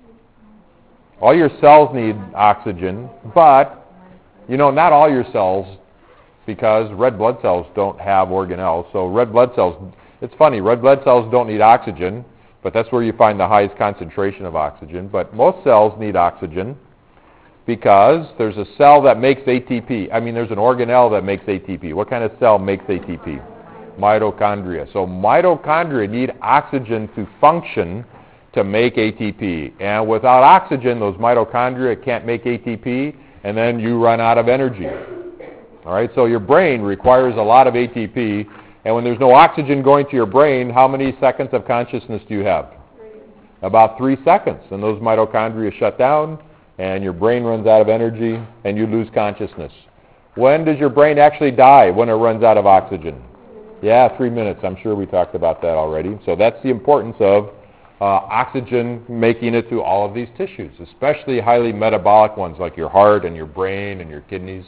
All your cells need oxygen, but, not all your cells, because red blood cells don't have organelles. So red blood cells, it's funny, red blood cells don't need oxygen, but that's where you find the highest concentration of oxygen. But most cells need oxygen because there's a cell that makes ATP. There's an organelle that makes ATP. What kind of cell makes ATP? Mitochondria. So mitochondria need oxygen to function to make ATP. And without oxygen, those mitochondria can't make ATP, and then you run out of energy. All right, so your brain requires a lot of ATP, and when there's no oxygen going to your brain, how many seconds of consciousness do you have? 3. About 3 seconds, and those mitochondria shut down, and your brain runs out of energy, and you lose consciousness. When does your brain actually die? When it runs out of oxygen? Yeah, 3 minutes. I'm sure we talked about that already. So that's the importance of oxygen making it to all of these tissues, especially highly metabolic ones like your heart and your brain and your kidneys.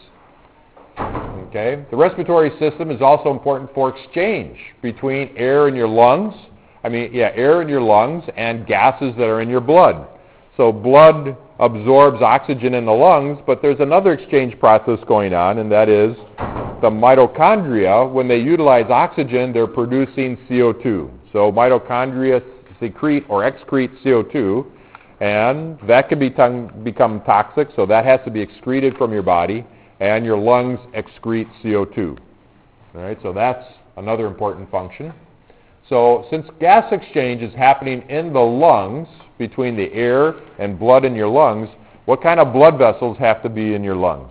Okay. The respiratory system is also important for exchange between air in your lungs. Air in your lungs and gases that are in your blood. So blood absorbs oxygen in the lungs, but there's another exchange process going on, and that is the mitochondria, when they utilize oxygen, they're producing CO2. So mitochondria secrete or excrete CO2, and that can become toxic, so that has to be excreted from your body, and your lungs excrete CO2. All right, so that's another important function. So since gas exchange is happening in the lungs, between the air and blood in your lungs, what kind of blood vessels have to be in your lungs?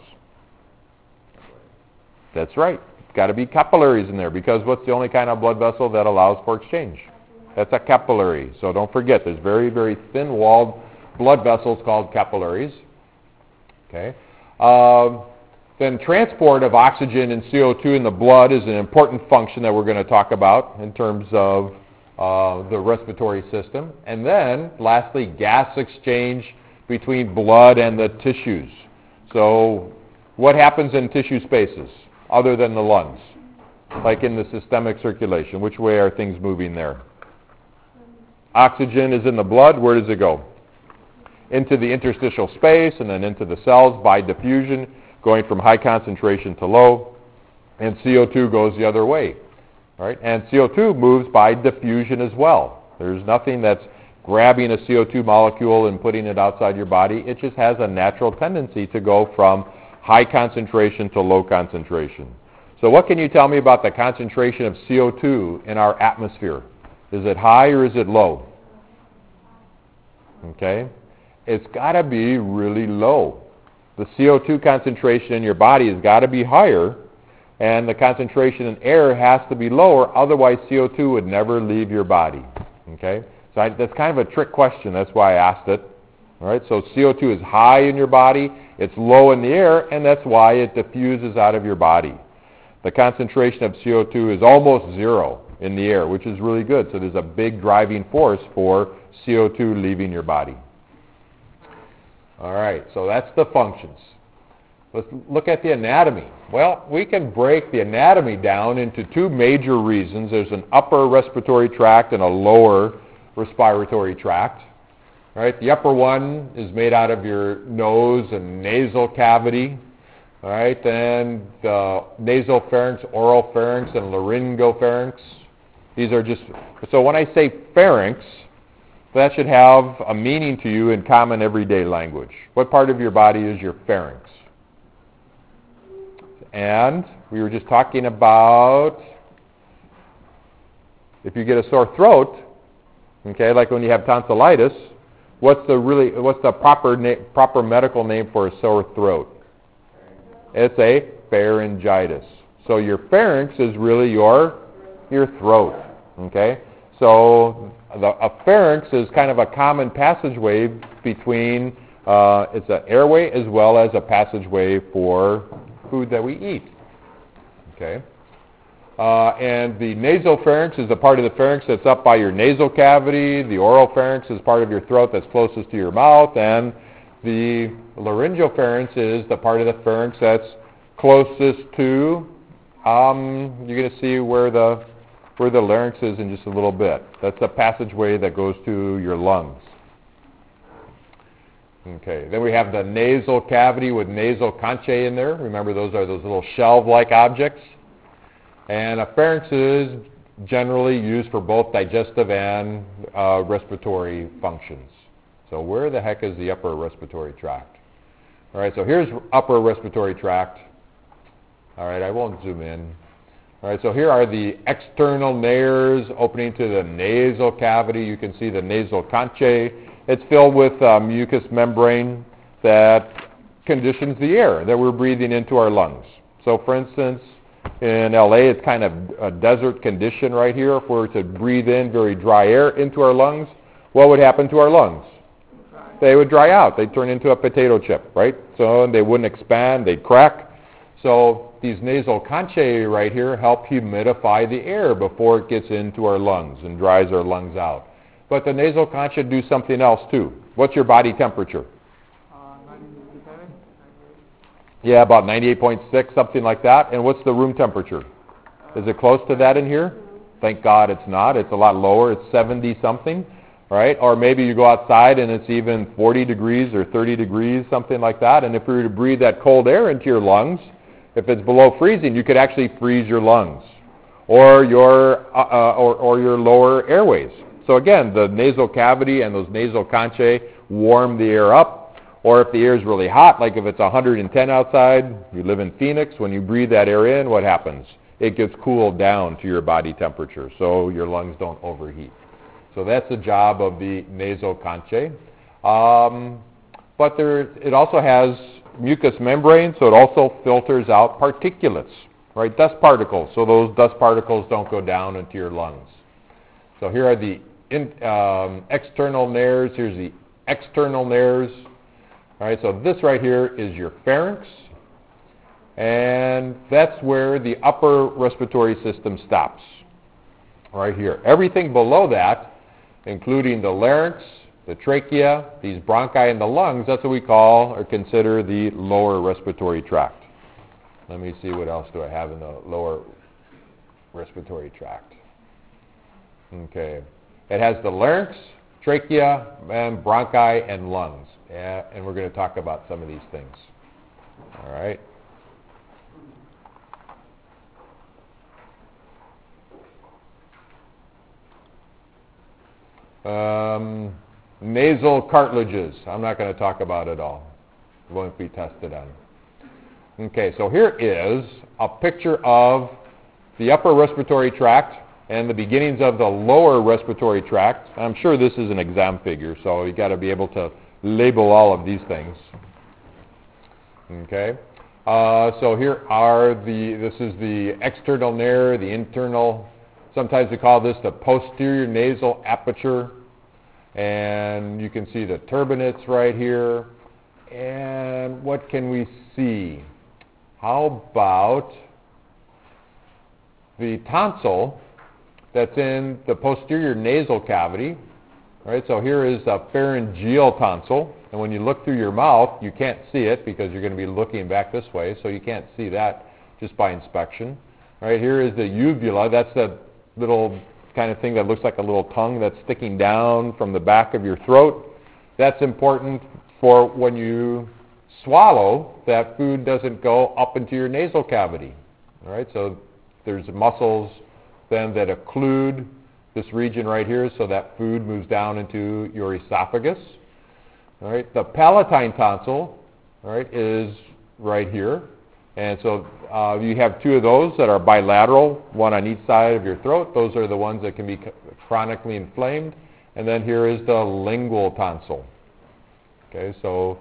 That's right. It's got to be capillaries in there, because what's the only kind of blood vessel that allows for exchange? That's a capillary. So don't forget, there's very, very thin-walled blood vessels called capillaries. Okay. Then transport of oxygen and CO2 in the blood is an important function that we're going to talk about in terms of the respiratory system. And then, lastly, gas exchange between blood and the tissues. So what happens in tissue spaces other than the lungs? Like in the systemic circulation, which way are things moving there? Oxygen is in the blood. Where does it go? Into the interstitial space and then into the cells by diffusion, going from high concentration to low. And CO2 goes the other way. Right? And CO2 moves by diffusion as well. There's nothing that's grabbing a CO2 molecule and putting it outside your body. It just has a natural tendency to go from high concentration to low concentration. So what can you tell me about the concentration of CO2 in our atmosphere? Is it high or is it low? Okay. It's got to be really low. The CO2 concentration in your body has got to be higher, and the concentration in air has to be lower, otherwise CO2 would never leave your body. Okay? So that's kind of a trick question. That's why I asked it. All right? So CO2 is high in your body, it's low in the air, and that's why it diffuses out of your body. The concentration of CO2 is almost zero in the air, which is really good. So there's a big driving force for CO2 leaving your body. All right, so that's the functions. Let's look at the anatomy. Well, we can break the anatomy down into two major reasons. There's an upper respiratory tract and a lower respiratory tract. All right, the upper one is made out of your nose and nasal cavity. All right, and the nasopharynx, oropharynx, and laryngopharynx. These are just, so when I say pharynx, that should have a meaning to you in common everyday language. What part of your body is your pharynx? And we were just talking about if you get a sore throat, okay, like when you have tonsillitis, what's the proper medical name for a sore throat? It's a pharyngitis. So your pharynx is really your throat, okay? So a pharynx is kind of a common passageway between, it's an airway as well as a passageway for food that we eat, okay? And the nasopharynx is a part of the pharynx that's up by your nasal cavity. The oropharynx is part of your throat that's closest to your mouth. And the laryngopharynx is the part of the pharynx that's closest to, you're going to see where the larynx is in just a little bit. That's the passageway that goes to your lungs. Okay, then we have the nasal cavity with nasal conchae in there. Remember, those are those little shelf-like objects. And a pharynx is generally used for both digestive and respiratory functions. So where the heck is the upper respiratory tract? All right, so here's upper respiratory tract. All right, I won't zoom in. All right, so here are the external nares opening to the nasal cavity. You can see the nasal conchae. It's filled with mucous membrane that conditions the air that we're breathing into our lungs. So for instance, in LA, it's kind of a desert condition right here. If we were to breathe in very dry air into our lungs, what would happen to our lungs? They would dry out. They'd turn into a potato chip, right? So they wouldn't expand. They'd crack. So these nasal conchae right here help humidify the air before it gets into our lungs and dries our lungs out. But the nasal conchae do something else too. What's your body temperature? 97, Yeah, about 98.6, something like that. And what's the room temperature? Is it close to that in here? Thank God it's not. It's a lot lower. It's 70-something, right? Or maybe you go outside and it's even 40 degrees or 30 degrees, something like that. And if you were to breathe that cold air into your lungs, if it's below freezing, you could actually freeze your lungs or your lower airways. So again, the nasal cavity and those nasal conchae warm the air up. Or if the air is really hot, like if it's 110 outside, you live in Phoenix, when you breathe that air in, what happens? It gets cooled down to your body temperature, so your lungs don't overheat. So that's the job of the nasal conchae. But it also has mucous membrane, so it also filters out particulates, right? Dust particles, so those dust particles don't go down into your lungs. So here are the external nares. Here's the external nares. All right, so this right here is your pharynx, and that's where the upper respiratory system stops, right here. Everything below that, including the larynx, the trachea, these bronchi, and the lungs, that's what we call or consider the lower respiratory tract. Let me see what else do I have in the lower respiratory tract. Okay, it has the larynx, trachea, and bronchi, and lungs. And we're going to talk about some of these things. All right. Nasal cartilages. I'm not going to talk about it all. It won't be tested on. Okay, so here is a picture of the upper respiratory tract and the beginnings of the lower respiratory tract. I'm sure this is an exam figure, so you got to be able to label all of these things. Okay, so here are this is the external nare, the internal. Sometimes we call this the posterior nasal aperture, and you can see the turbinates right here. And what can we see? How about the tonsil that's in the posterior nasal cavity? Right, so here is a pharyngeal tonsil, and when you look through your mouth, you can't see it because you're going to be looking back this way, so you can't see that just by inspection. Right, here is the uvula. That's the little kind of thing that looks like a little tongue that's sticking down from the back of your throat. That's important for when you swallow, that food doesn't go up into your nasal cavity. All right, so there's muscles then that occlude this region right here so that food moves down into your esophagus. All right, the palatine tonsil, all right, is right here. And so you have two of those that are bilateral, one on each side of your throat. Those are the ones that can be chronically inflamed. And then here is the lingual tonsil. Okay, so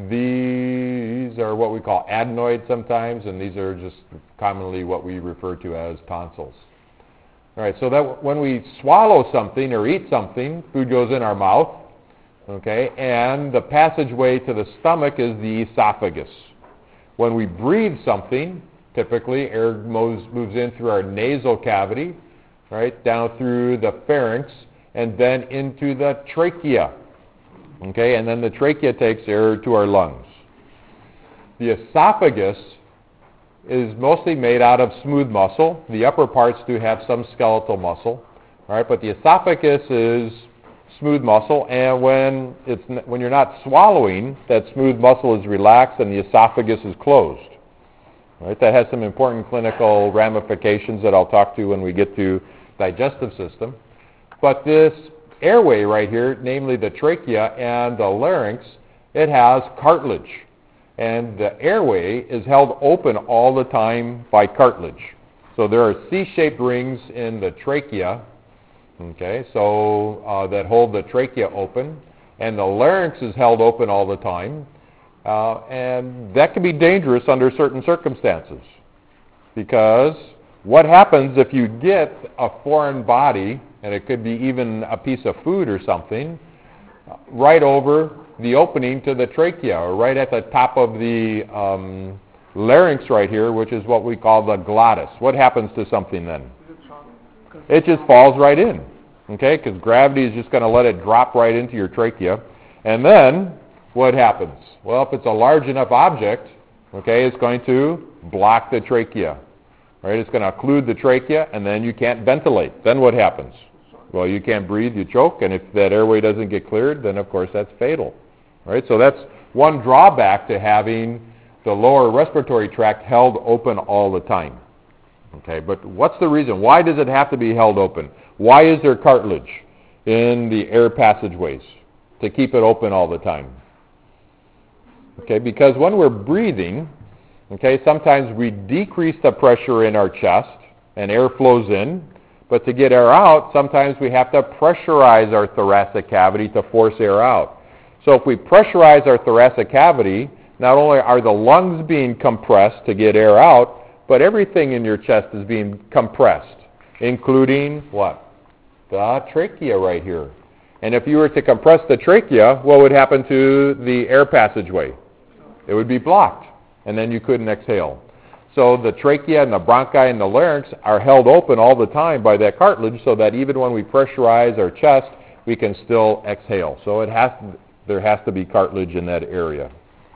these are what we call adenoids sometimes, and these are just commonly what we refer to as tonsils. All right, so that when we swallow something or eat something, food goes in our mouth, okay, and the passageway to the stomach is the esophagus. When we breathe something, typically air moves in through our nasal cavity, right, down through the pharynx, and then into the trachea. Okay, and then the trachea takes air to our lungs. The esophagus is mostly made out of smooth muscle. The upper parts do have some skeletal muscle, all right, but the esophagus is smooth muscle, and when you're not swallowing, that smooth muscle is relaxed and the esophagus is closed. All right, that has some important clinical ramifications that I'll talk to when we get to digestive system. But this airway right here, namely the trachea and the larynx, it has cartilage. And the airway is held open all the time by cartilage. So there are C-shaped rings in the trachea, okay, so that hold the trachea open. And the larynx is held open all the time. And that can be dangerous under certain circumstances. Because what happens if you get a foreign body, and it could be even a piece of food or something, right over the opening to the trachea, or right at the top of the larynx right here, which is what we call the glottis. What happens to something then? It just falls right in, okay, because gravity is just going to let it drop right into your trachea. And then what happens? Well, if it's a large enough object, okay, it's going to block the trachea. Right? It's going to occlude the trachea, and then you can't ventilate. Then what happens? Well, you can't breathe, you choke, and if that airway doesn't get cleared, then of course that's fatal. Right? So that's one drawback to having the lower respiratory tract held open all the time. Okay, but what's the reason? Why does it have to be held open? Why is there cartilage in the air passageways to keep it open all the time? Okay, because when we're breathing, okay, sometimes we decrease the pressure in our chest and air flows in, but to get air out, sometimes we have to pressurize our thoracic cavity to force air out. So if we pressurize our thoracic cavity, not only are the lungs being compressed to get air out, but everything in your chest is being compressed, including what? The trachea right here. And if you were to compress the trachea, what would happen to the air passageway? It would be blocked, and then you couldn't exhale. So the trachea and the bronchi and the larynx are held open all the time by that cartilage, so that even when we pressurize our chest, we can still exhale. So there has to be cartilage in that area.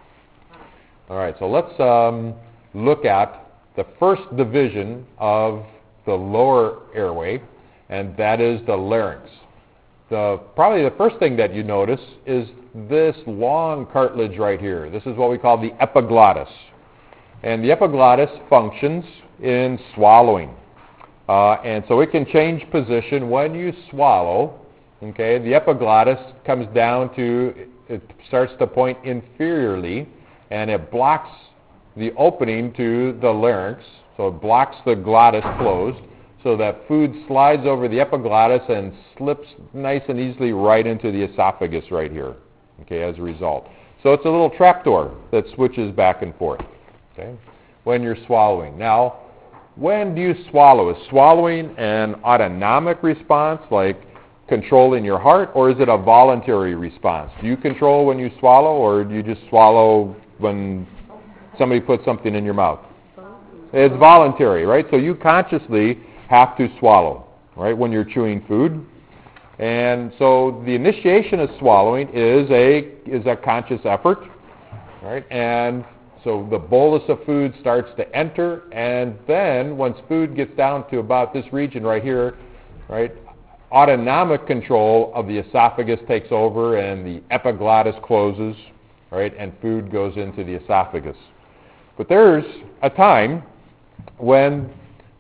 All right, so let's look at the first division of the lower airway, and that is the larynx. Probably the first thing that you notice is this long cartilage right here. This is what we call the epiglottis. And the epiglottis functions in swallowing. And so it can change position when you swallow. Okay, the epiglottis comes down it starts to point inferiorly, and it blocks the opening to the larynx. So it blocks the glottis closed, so that food slides over the epiglottis and slips nice and easily right into the esophagus right here, okay, as a result. So it's a little trapdoor that switches back and forth, okay, when you're swallowing. Now, when do you swallow? Is swallowing an autonomic response, like controlling your heart, or is it a voluntary response? Do you control when you swallow, or do you just swallow when somebody puts something in your mouth? It's voluntary, right? So you consciously have to swallow, right, when you're chewing food. And so the initiation of swallowing is a conscious effort, right? And so the bolus of food starts to enter, and then once food gets down to about this region right here, right, autonomic control of the esophagus takes over and the epiglottis closes, right, and food goes into the esophagus. But there's a time when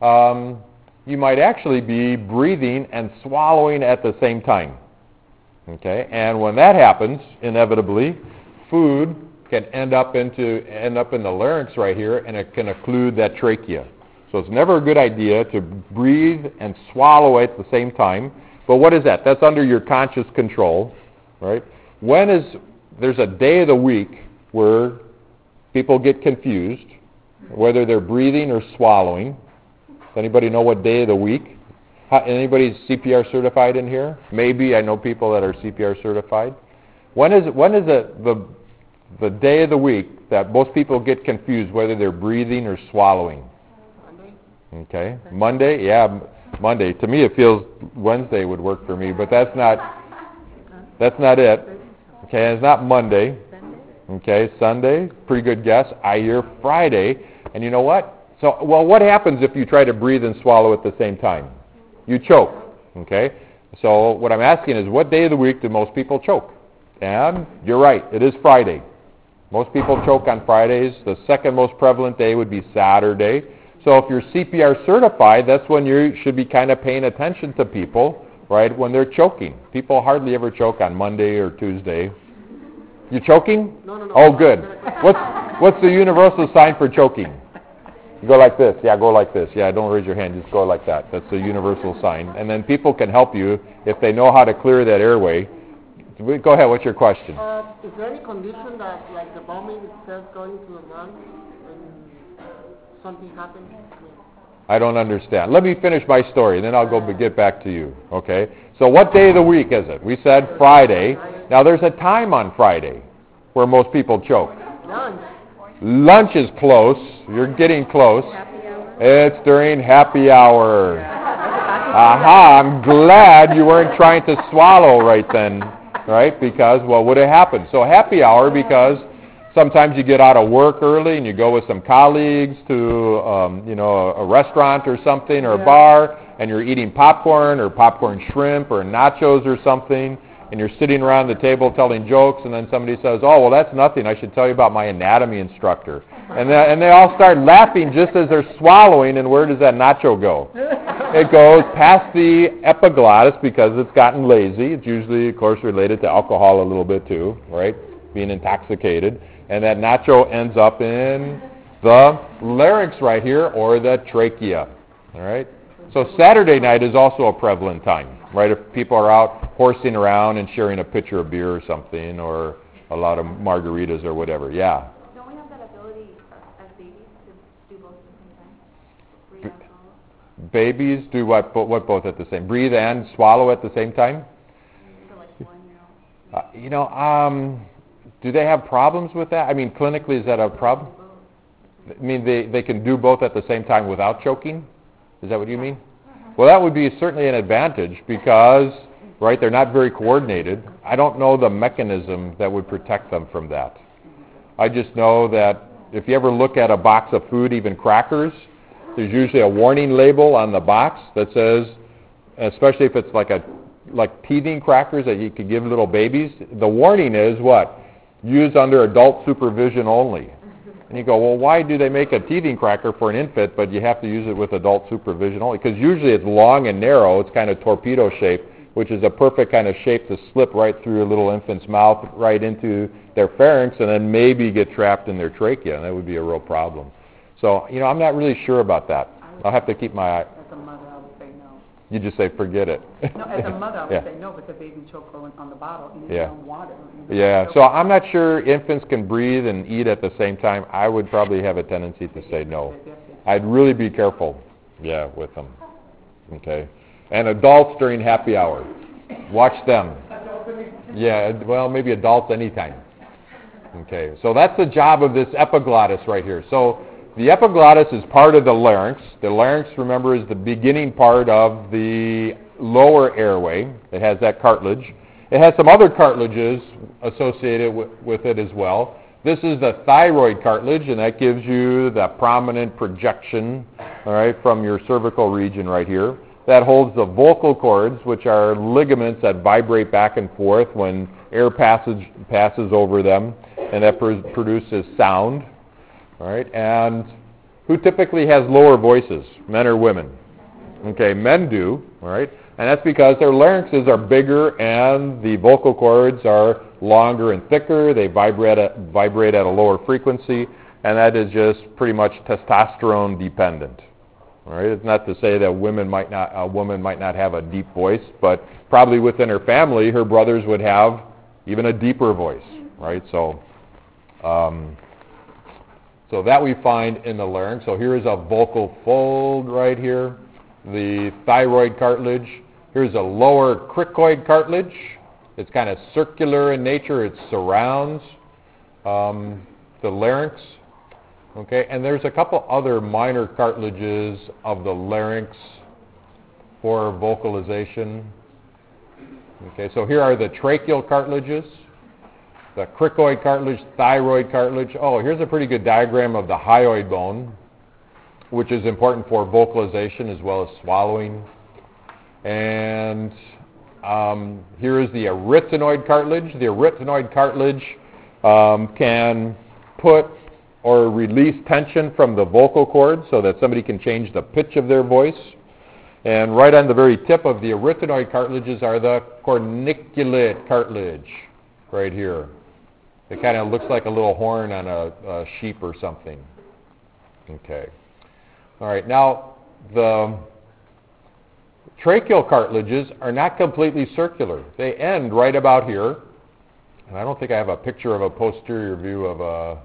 you might actually be breathing and swallowing at the same time. Okay? And when that happens, inevitably, food can end up in the larynx right here, and it can occlude that trachea. So it's never a good idea to breathe and swallow at the same time. But what is that? That's under your conscious control, right? There's a day of the week where people get confused, whether they're breathing or swallowing. Does anybody know what day of the week? Anybody CPR certified in here? Maybe. I know people that are CPR certified. When is the day of the week that most people get confused whether they're breathing or swallowing? Monday. Okay. Monday? Yeah, Monday. To me it feels Wednesday would work for me, but that's not it. Okay, it's not Monday. Okay, Sunday, pretty good guess. I hear Friday. And you know what? What happens if you try to breathe and swallow at the same time? You choke. Okay? So what I'm asking is, what day of the week do most people choke? And you're right, it is Friday. Most people choke on Fridays. The second most prevalent day would be Saturday. So if you're CPR certified, that's when you should be kind of paying attention to people, right, when they're choking. People hardly ever choke on Monday or Tuesday. You choking? No. Oh, good. What's the universal sign for choking? You go like this. Yeah, go like this. Yeah, don't raise your hand. Just go like that. That's the universal sign. And then people can help you if they know how to clear that airway. Go ahead. What's your question? Is there any condition that, like the bombing itself going to the lungs and something happens? I don't understand. Let me finish my story, and then I'll get back to you. Okay? So what day of the week is it? We said Friday. Now, there's a time on Friday where most people choke. Lunch. Lunch is close. You're getting close. It's during happy hour. Aha, I'm glad you weren't trying to swallow right then, right? Because what would have happened? So happy hour because sometimes you get out of work early and you go with some colleagues to, a restaurant or something or a bar, and you're eating popcorn or popcorn shrimp or nachos or something, and you're sitting around the table telling jokes, and then somebody says, oh, well, that's nothing. I should tell you about my anatomy instructor. And they all start laughing just as they're swallowing, and where does that nacho go? It goes past the epiglottis because it's gotten lazy. It's usually, of course, related to alcohol a little bit too, right? Being intoxicated. And that nacho ends up in the larynx right here or the trachea, all right? So Saturday night is also a prevalent time, right? If people are out horsing around and sharing a pitcher of beer or something, or a lot of margaritas or whatever, yeah. Don't we have that ability as babies to do both at the same time? Breathe and swallow? Babies do what both at the same? Breathe and swallow at the same time? So like 1 year old. Do they have problems with that? I mean, clinically, is that a problem? I mean, they can do both at the same time without choking? Is that what you mean? Well, that would be certainly an advantage because, right, they're not very coordinated. I don't know the mechanism that would protect them from that. I just know that if you ever look at a box of food, even crackers, there's usually a warning label on the box that says, especially if it's like teething crackers that you could give little babies, the warning is what? Used under adult supervision only. And you go, well, why do they make a teething cracker for an infant, but you have to use it with adult supervision only? Because usually it's long and narrow. It's kind of torpedo shaped, which is a perfect kind of shape to slip right through a little infant's mouth, right into their pharynx, and then maybe get trapped in their trachea, and that would be a real problem. So, I'm not really sure about that. I'll have to keep my eye. As a mother, I would say no. You just say, forget it. No, as a mother, I would say no because baby choke on the bottle and it's on water. Yeah, so I'm not sure infants can breathe and eat at the same time. I would probably have a tendency to say no. I'd really be careful, with them. Okay. And adults during happy hour. Watch them. Yeah, well, maybe adults anytime. Okay, so that's the job of this epiglottis right here. So the epiglottis is part of the larynx. The larynx, remember, is the beginning part of the lower airway. It has that cartilage. It has some other cartilages associated with it as well. This is the thyroid cartilage, and that gives you the prominent projection, all right, from your cervical region right here. That holds the vocal cords, which are ligaments that vibrate back and forth when air passes over them, and that produces sound. All right, and who typically has lower voices, men or women? Okay, men do, all right, and that's because their larynxes are bigger and the vocal cords are longer and thicker. They vibrate at a lower frequency, and that is just pretty much testosterone dependent. All right, it's not to say that a woman might not have a deep voice, but probably within her family, her brothers would have even a deeper voice, right? So that we find in the larynx. So here is a vocal fold right here, the thyroid cartilage. Here's a lower cricoid cartilage. It's kind of circular in nature. It surrounds the larynx. Okay, and there's a couple other minor cartilages of the larynx for vocalization. Okay, so here are the tracheal cartilages, the cricoid cartilage, thyroid cartilage. Oh, here's a pretty good diagram of the hyoid bone, which is important for vocalization as well as swallowing. And here is the arytenoid cartilage. The arytenoid cartilage can put or release tension from the vocal cords so that somebody can change the pitch of their voice. And right on the very tip of the arytenoid cartilages are the corniculate cartilage right here. It kind of looks like a little horn on a sheep or something. Okay. All right. Now, the tracheal cartilages are not completely circular. They end right about here. And I don't think I have a picture of a posterior view of a...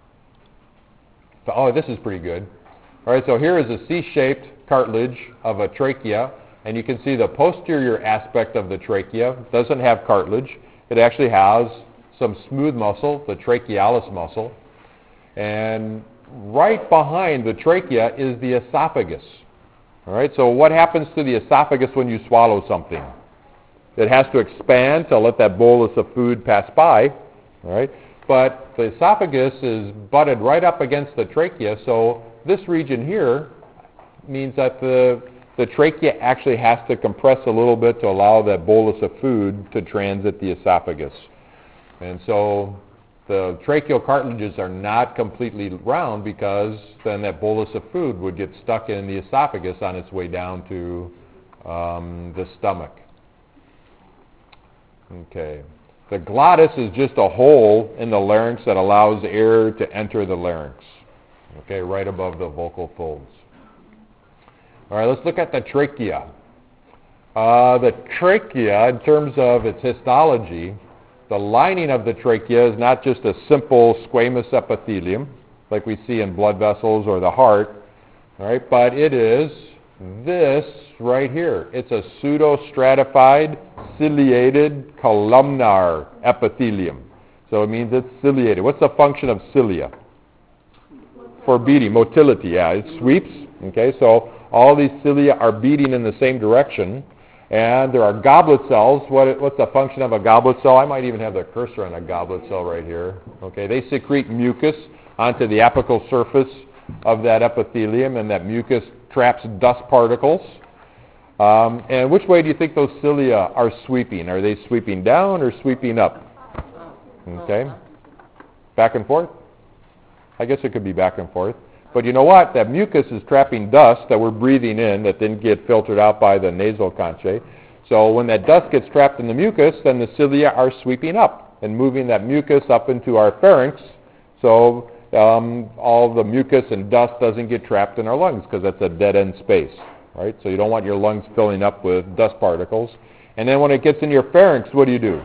Oh, this is pretty good. All right, so here is a C-shaped cartilage of a trachea, and you can see the posterior aspect of the trachea doesn't have cartilage. It actually has some smooth muscle, the trachealis muscle. And right behind the trachea is the esophagus. All right, so what happens to the esophagus when you swallow something? It has to expand to let that bolus of food pass by. All right, but the esophagus is butted right up against the trachea, so this region here means that the trachea actually has to compress a little bit to allow that bolus of food to transit the esophagus. And so the tracheal cartilages are not completely round because then that bolus of food would get stuck in the esophagus on its way down to the stomach. Okay. The glottis is just a hole in the larynx that allows air to enter the larynx. Okay, right above the vocal folds. All right, let's look at the trachea. The trachea, in terms of its histology, the lining of the trachea is not just a simple squamous epithelium like we see in blood vessels or the heart, all right, but it is this right here. It's a pseudostratified, ciliated, columnar epithelium. So it means it's ciliated. What's the function of cilia? For beating, motility, yeah, it sweeps. Okay, so all these cilia are beating in the same direction. And there are goblet cells. What's the function of a goblet cell? I might even have the cursor on a goblet cell right here. Okay, they secrete mucus onto the apical surface of that epithelium, and that mucus traps dust particles. And which way do you think those cilia are sweeping? Are they sweeping down or sweeping up? Okay, back and forth? I guess it could be back and forth. But you know what? That mucus is trapping dust that we're breathing in that didn't get filtered out by the nasal conchae. So when that dust gets trapped in the mucus, then the cilia are sweeping up and moving that mucus up into our pharynx. So all the mucus and dust doesn't get trapped in our lungs because that's a dead-end space, right? So you don't want your lungs filling up with dust particles. And then when it gets in your pharynx, what do?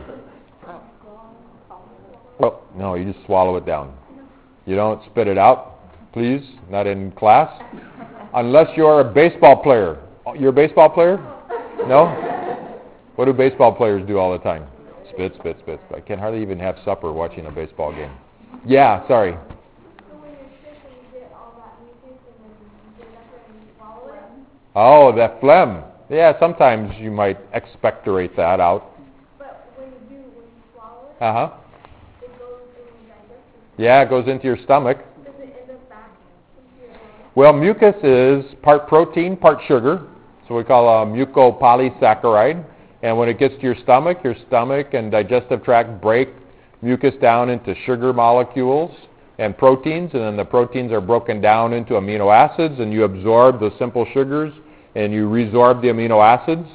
Oh, no, you just swallow it down. You don't spit it out. Please, not in class. Unless you're a baseball player. You're a baseball player? No? What do baseball players do all the time? Spit, spit, spit. I can hardly even have supper watching a baseball game. Yeah, sorry. So when you're sick and you get all that mucus and then you get up there and you swallow it? Oh, that phlegm. Yeah, sometimes you might expectorate that out. But when you swallow it, Uh-huh. it goes in your digestive. Yeah, it goes into your stomach. Does it end up back into your lungs? Well, mucus is part protein, part sugar. So we call a mucopolysaccharide. And when it gets to your stomach and digestive tract break mucus down into sugar molecules and proteins, and then the proteins are broken down into amino acids, and you absorb the simple sugars, and you resorb the amino acids,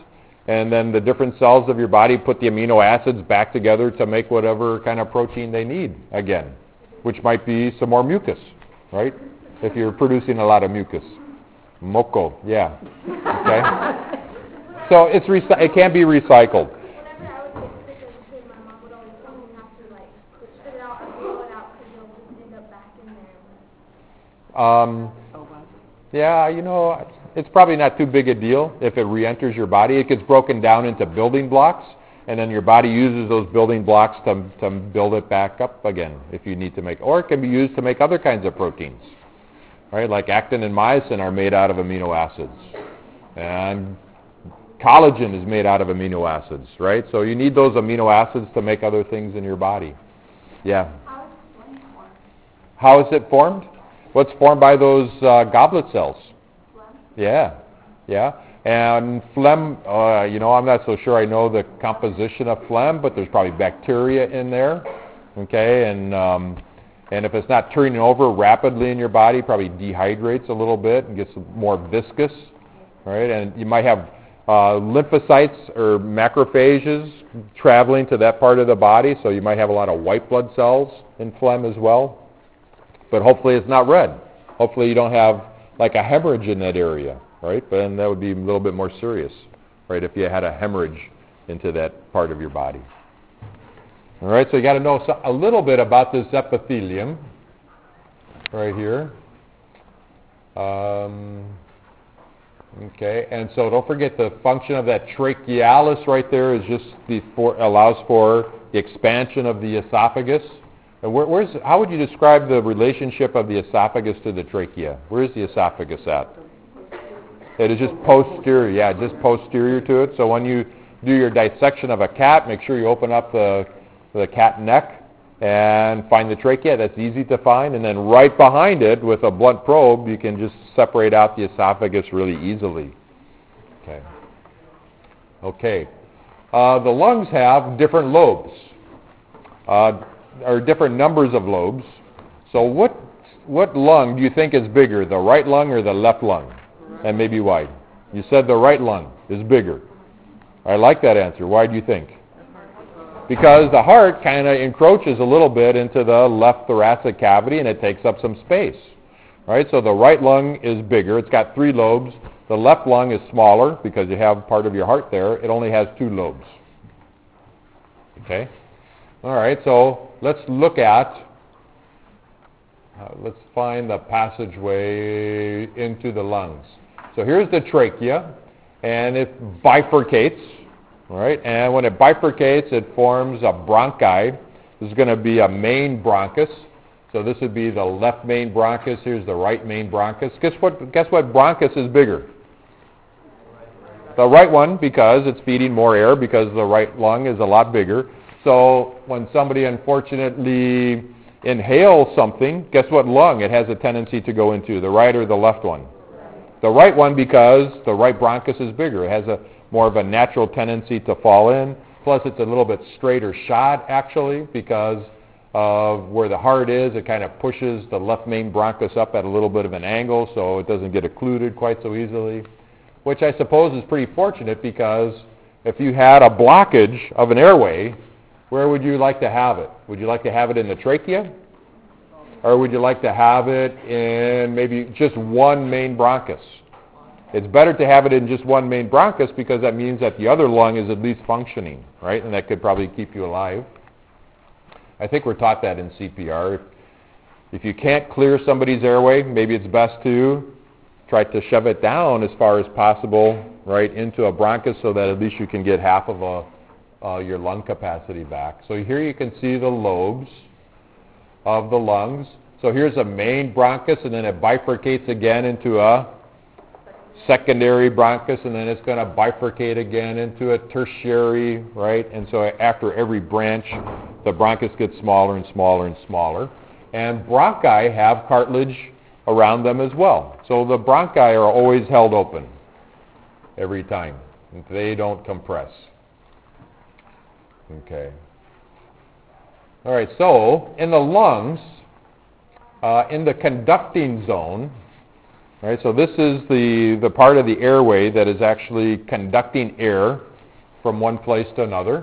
and then the different cells of your body put the amino acids back together to make whatever kind of protein they need again, which might be some more mucus, right? If you're producing a lot of mucus. Moco, yeah. Okay? So it can be recycled. Whenever I would get sick as a kid, my mom would always tell me not to like spit it out or throw it out because it'll just end up back in there. Yeah, it's probably not too big a deal if it re-enters your body. It gets broken down into building blocks, and then your body uses those building blocks to build it back up again if you need to make, or it can be used to make other kinds of proteins, right? Like actin and myosin are made out of amino acids, and collagen is made out of amino acids, right? So you need those amino acids to make other things in your body. Yeah. How is it formed? What's formed by those goblet cells? Yeah. And phlegm, I'm not so sure I know the composition of phlegm, but there's probably bacteria in there, okay? And if it's not turning over rapidly in your body, probably dehydrates a little bit and gets more viscous, right? And you might have lymphocytes or macrophages traveling to that part of the body, so you might have a lot of white blood cells in phlegm as well. But hopefully it's not red. Hopefully you don't have like a hemorrhage in that area, right? But then that would be a little bit more serious, right, if you had a hemorrhage into that part of your body. All right, so you got to know a little bit about this epithelium right here. Okay, and so don't forget the function of that trachealis right there is just allows for the expansion of the esophagus. And how would you describe the relationship of the esophagus to the trachea? Where is the esophagus at? It is just posterior, just posterior to it. So when you do your dissection of a cat, make sure you open up the cat neck and find the trachea. That's easy to find. And then right behind it with a blunt probe, you can just separate out the esophagus really easily. Okay. The lungs have different lobes. Or different numbers of lobes. So what lung do you think is bigger, the right lung or the left lung? And maybe why? You said the right lung is bigger. I like that answer. Why do you think? Because the heart kind of encroaches a little bit into the left thoracic cavity and it takes up some space. Right? So the right lung is bigger. It's got 3 lobes. The left lung is smaller because you have part of your heart there. It only has 2 lobes. Okay? All right, so let's look at, let's find the passageway into the lungs. So here's the trachea, and it bifurcates, all right? And when it bifurcates, it forms a bronchi. This is going to be a main bronchus. So this would be the left main bronchus. Here's the right main bronchus. Guess what bronchus is bigger? The right one, because it's feeding more air, because the right lung is a lot bigger. So when somebody unfortunately inhales something, guess what lung it has a tendency to go into, the right or the left one? The right one, because the right bronchus is bigger. It has more of a natural tendency to fall in. Plus it's a little bit straighter shot actually because of where the heart is. It kind of pushes the left main bronchus up at a little bit of an angle so it doesn't get occluded quite so easily, which I suppose is pretty fortunate because if you had a blockage of an airway, where would you like to have it? Would you like to have it in the trachea? Or would you like to have it in maybe just one main bronchus? It's better to have it in just one main bronchus because that means that the other lung is at least functioning, right? And that could probably keep you alive. I think we're taught that in CPR. If you can't clear somebody's airway, maybe it's best to try to shove it down as far as possible, right, into a bronchus so that at least you can get half of your lung capacity back. So here you can see the lobes of the lungs. So here's a main bronchus, and then it bifurcates again into a secondary bronchus, and then it's going to bifurcate again into a tertiary, right? And so after every branch, the bronchus gets smaller and smaller and smaller. And bronchi have cartilage around them as well. So the bronchi are always held open every time. They don't compress. Okay. All right, so in the lungs, in the conducting zone, right, so this is the part of the airway that is actually conducting air from one place to another.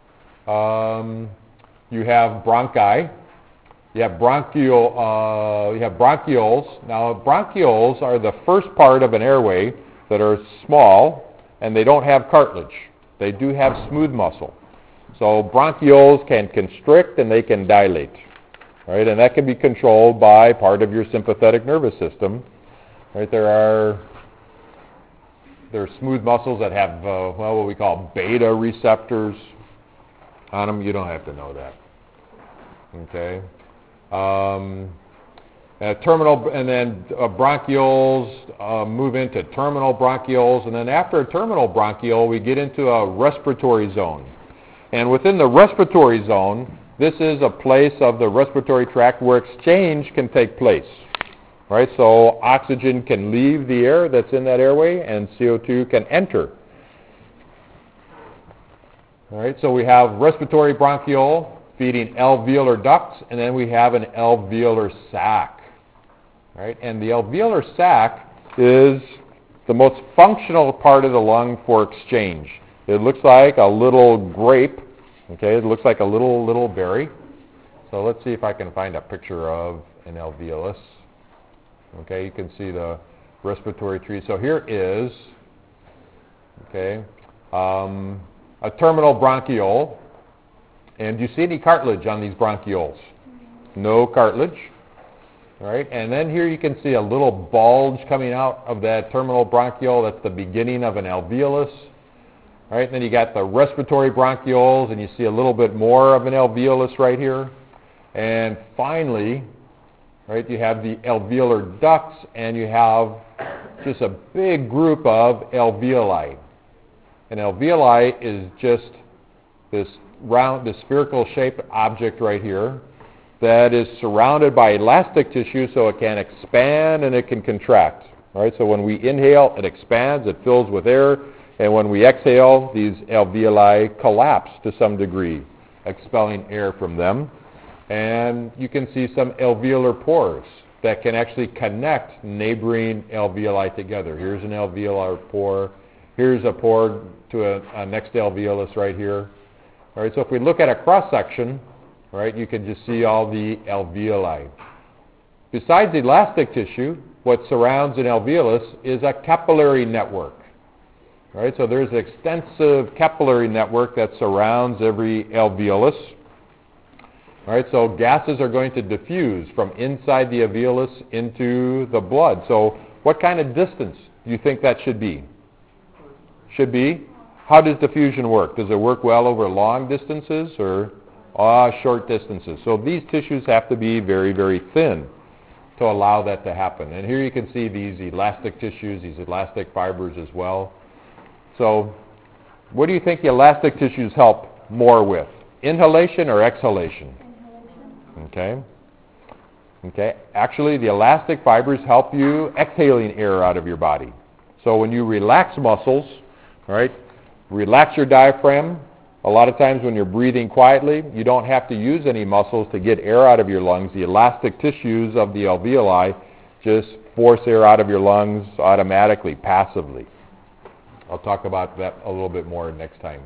You have bronchi. You have bronchioles. Now, bronchioles are the first part of an airway that are small, and they don't have cartilage. They do have smooth muscle. So bronchioles can constrict and they can dilate. Right? And that can be controlled by part of your sympathetic nervous system. Right? There are smooth muscles that have what we call beta receptors on them. You don't have to know that. Okay. Bronchioles move into terminal bronchioles, and then after a terminal bronchiole, we get into a respiratory zone. And within the respiratory zone, this is a place of the respiratory tract where exchange can take place. Right? So oxygen can leave the air that's in that airway, and CO2 can enter. All right, so we have respiratory bronchiole feeding alveolar ducts, and then we have an alveolar sac. Right? And the alveolar sac is the most functional part of the lung for exchange. It looks like a little grape. Okay, it looks like a little berry. So let's see if I can find a picture of an alveolus. Okay, you can see the respiratory tree. So here is, okay, a terminal bronchiole. And do you see any cartilage on these bronchioles? No cartilage. Right? And then here you can see a little bulge coming out of that terminal bronchiole. That's the beginning of an alveolus. Right? And then you got the respiratory bronchioles, and you see a little bit more of an alveolus right here. And finally, right, you have the alveolar ducts, and you have just a big group of alveoli. An alveoli is just this round, this spherical shaped object right here that is surrounded by elastic tissue, so it can expand and it can contract. All right, so when we inhale, it expands, it fills with air, and when we exhale, these alveoli collapse to some degree, expelling air from them. And you can see some alveolar pores that can actually connect neighboring alveoli together. Here's an alveolar pore. Here's a pore to a next alveolus right here. All right, so if we look at a cross-section, right, you can just see all the alveoli. Besides elastic tissue, what surrounds an alveolus is a capillary network. All right, so there's an extensive capillary network that surrounds every alveolus. All right, so gases are going to diffuse from inside the alveolus into the blood. So what kind of distance do you think that should be? Should be? How does diffusion work? Does it work well over long distances or short distances? So these tissues have to be very, very thin to allow that to happen. And here you can see these elastic tissues, these elastic fibers as well. So what do you think the elastic tissues help more with? Inhalation or exhalation? Okay. Okay. Actually, the elastic fibers help you exhaling air out of your body. So when you relax muscles, all right, relax your diaphragm. A lot of times when you're breathing quietly, you don't have to use any muscles to get air out of your lungs. The elastic tissues of the alveoli just force air out of your lungs automatically, passively. I'll talk about that a little bit more next time.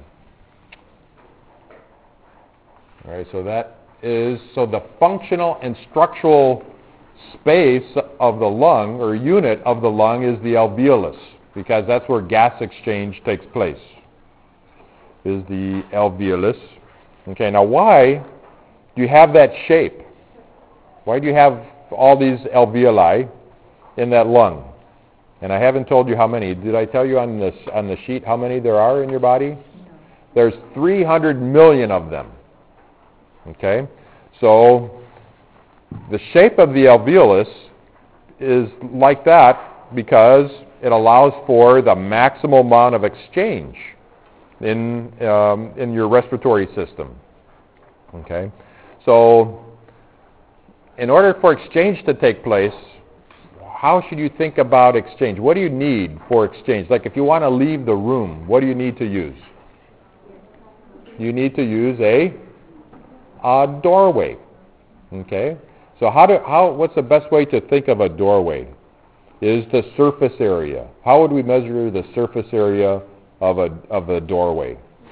All right, so the functional and structural space of the lung, or unit of the lung, is the alveolus, because that's where gas exchange takes place, is the alveolus. Okay, now why do you have that shape? Why do you have all these alveoli in that lung? And I haven't told you how many. Did I tell you on the sheet how many there are in your body? No. There's 300 million of them. Okay? So the shape of the alveolus is like that because it allows for the maximal amount of exchange in your respiratory system. Okay? So in order for exchange to take place, how should you think about exchange? What do you need for exchange? Like if you want to leave the room, what do you need to use? You need to use a doorway. Okay? So what's the best way to think of a doorway? Is the surface area. How would we measure the surface area of a doorway?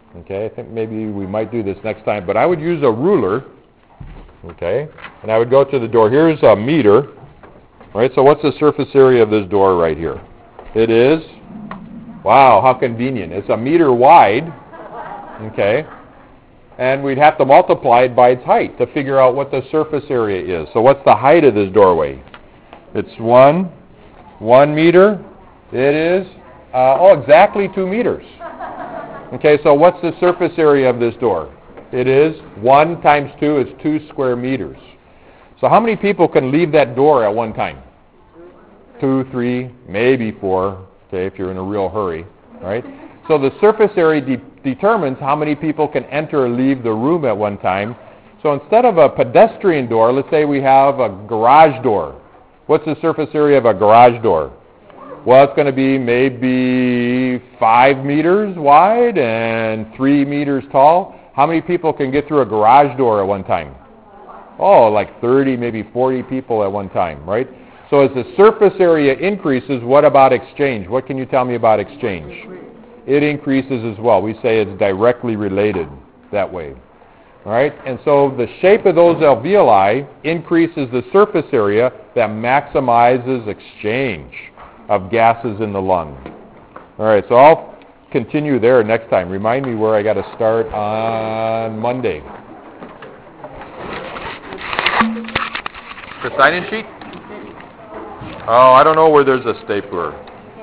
Okay, I think maybe we might do this next time, but I would use a ruler, okay, and I would go to the door. Here's a meter, right? So what's the surface area of this door right here? It is, wow, how convenient. It's a meter wide, okay, and we'd have to multiply it by its height to figure out what the surface area is. So what's the height of this doorway? It's 1 meter. It is, exactly 2 meters. Okay, so what's the surface area of this door? It is 1 times 2 is 2 square meters. So how many people can leave that door at one time? 2, 3, maybe 4, okay, if you're in a real hurry, right? So the surface area determines how many people can enter or leave the room at one time. So instead of a pedestrian door, let's say we have a garage door. What's the surface area of a garage door? Well, it's going to be maybe 5 meters wide and 3 meters tall. How many people can get through a garage door at one time? Oh, like 30, maybe 40 people at one time, right? So as the surface area increases, what about exchange? What can you tell me about exchange? It increases as well. We say it's directly related that way. All right? And so the shape of those alveoli increases the surface area that maximizes exchange of gases in the lung. All right, so I'll continue there next time. Remind me where I got to start on Monday. The sign-in sheet? Oh, I don't know where there's a stapler.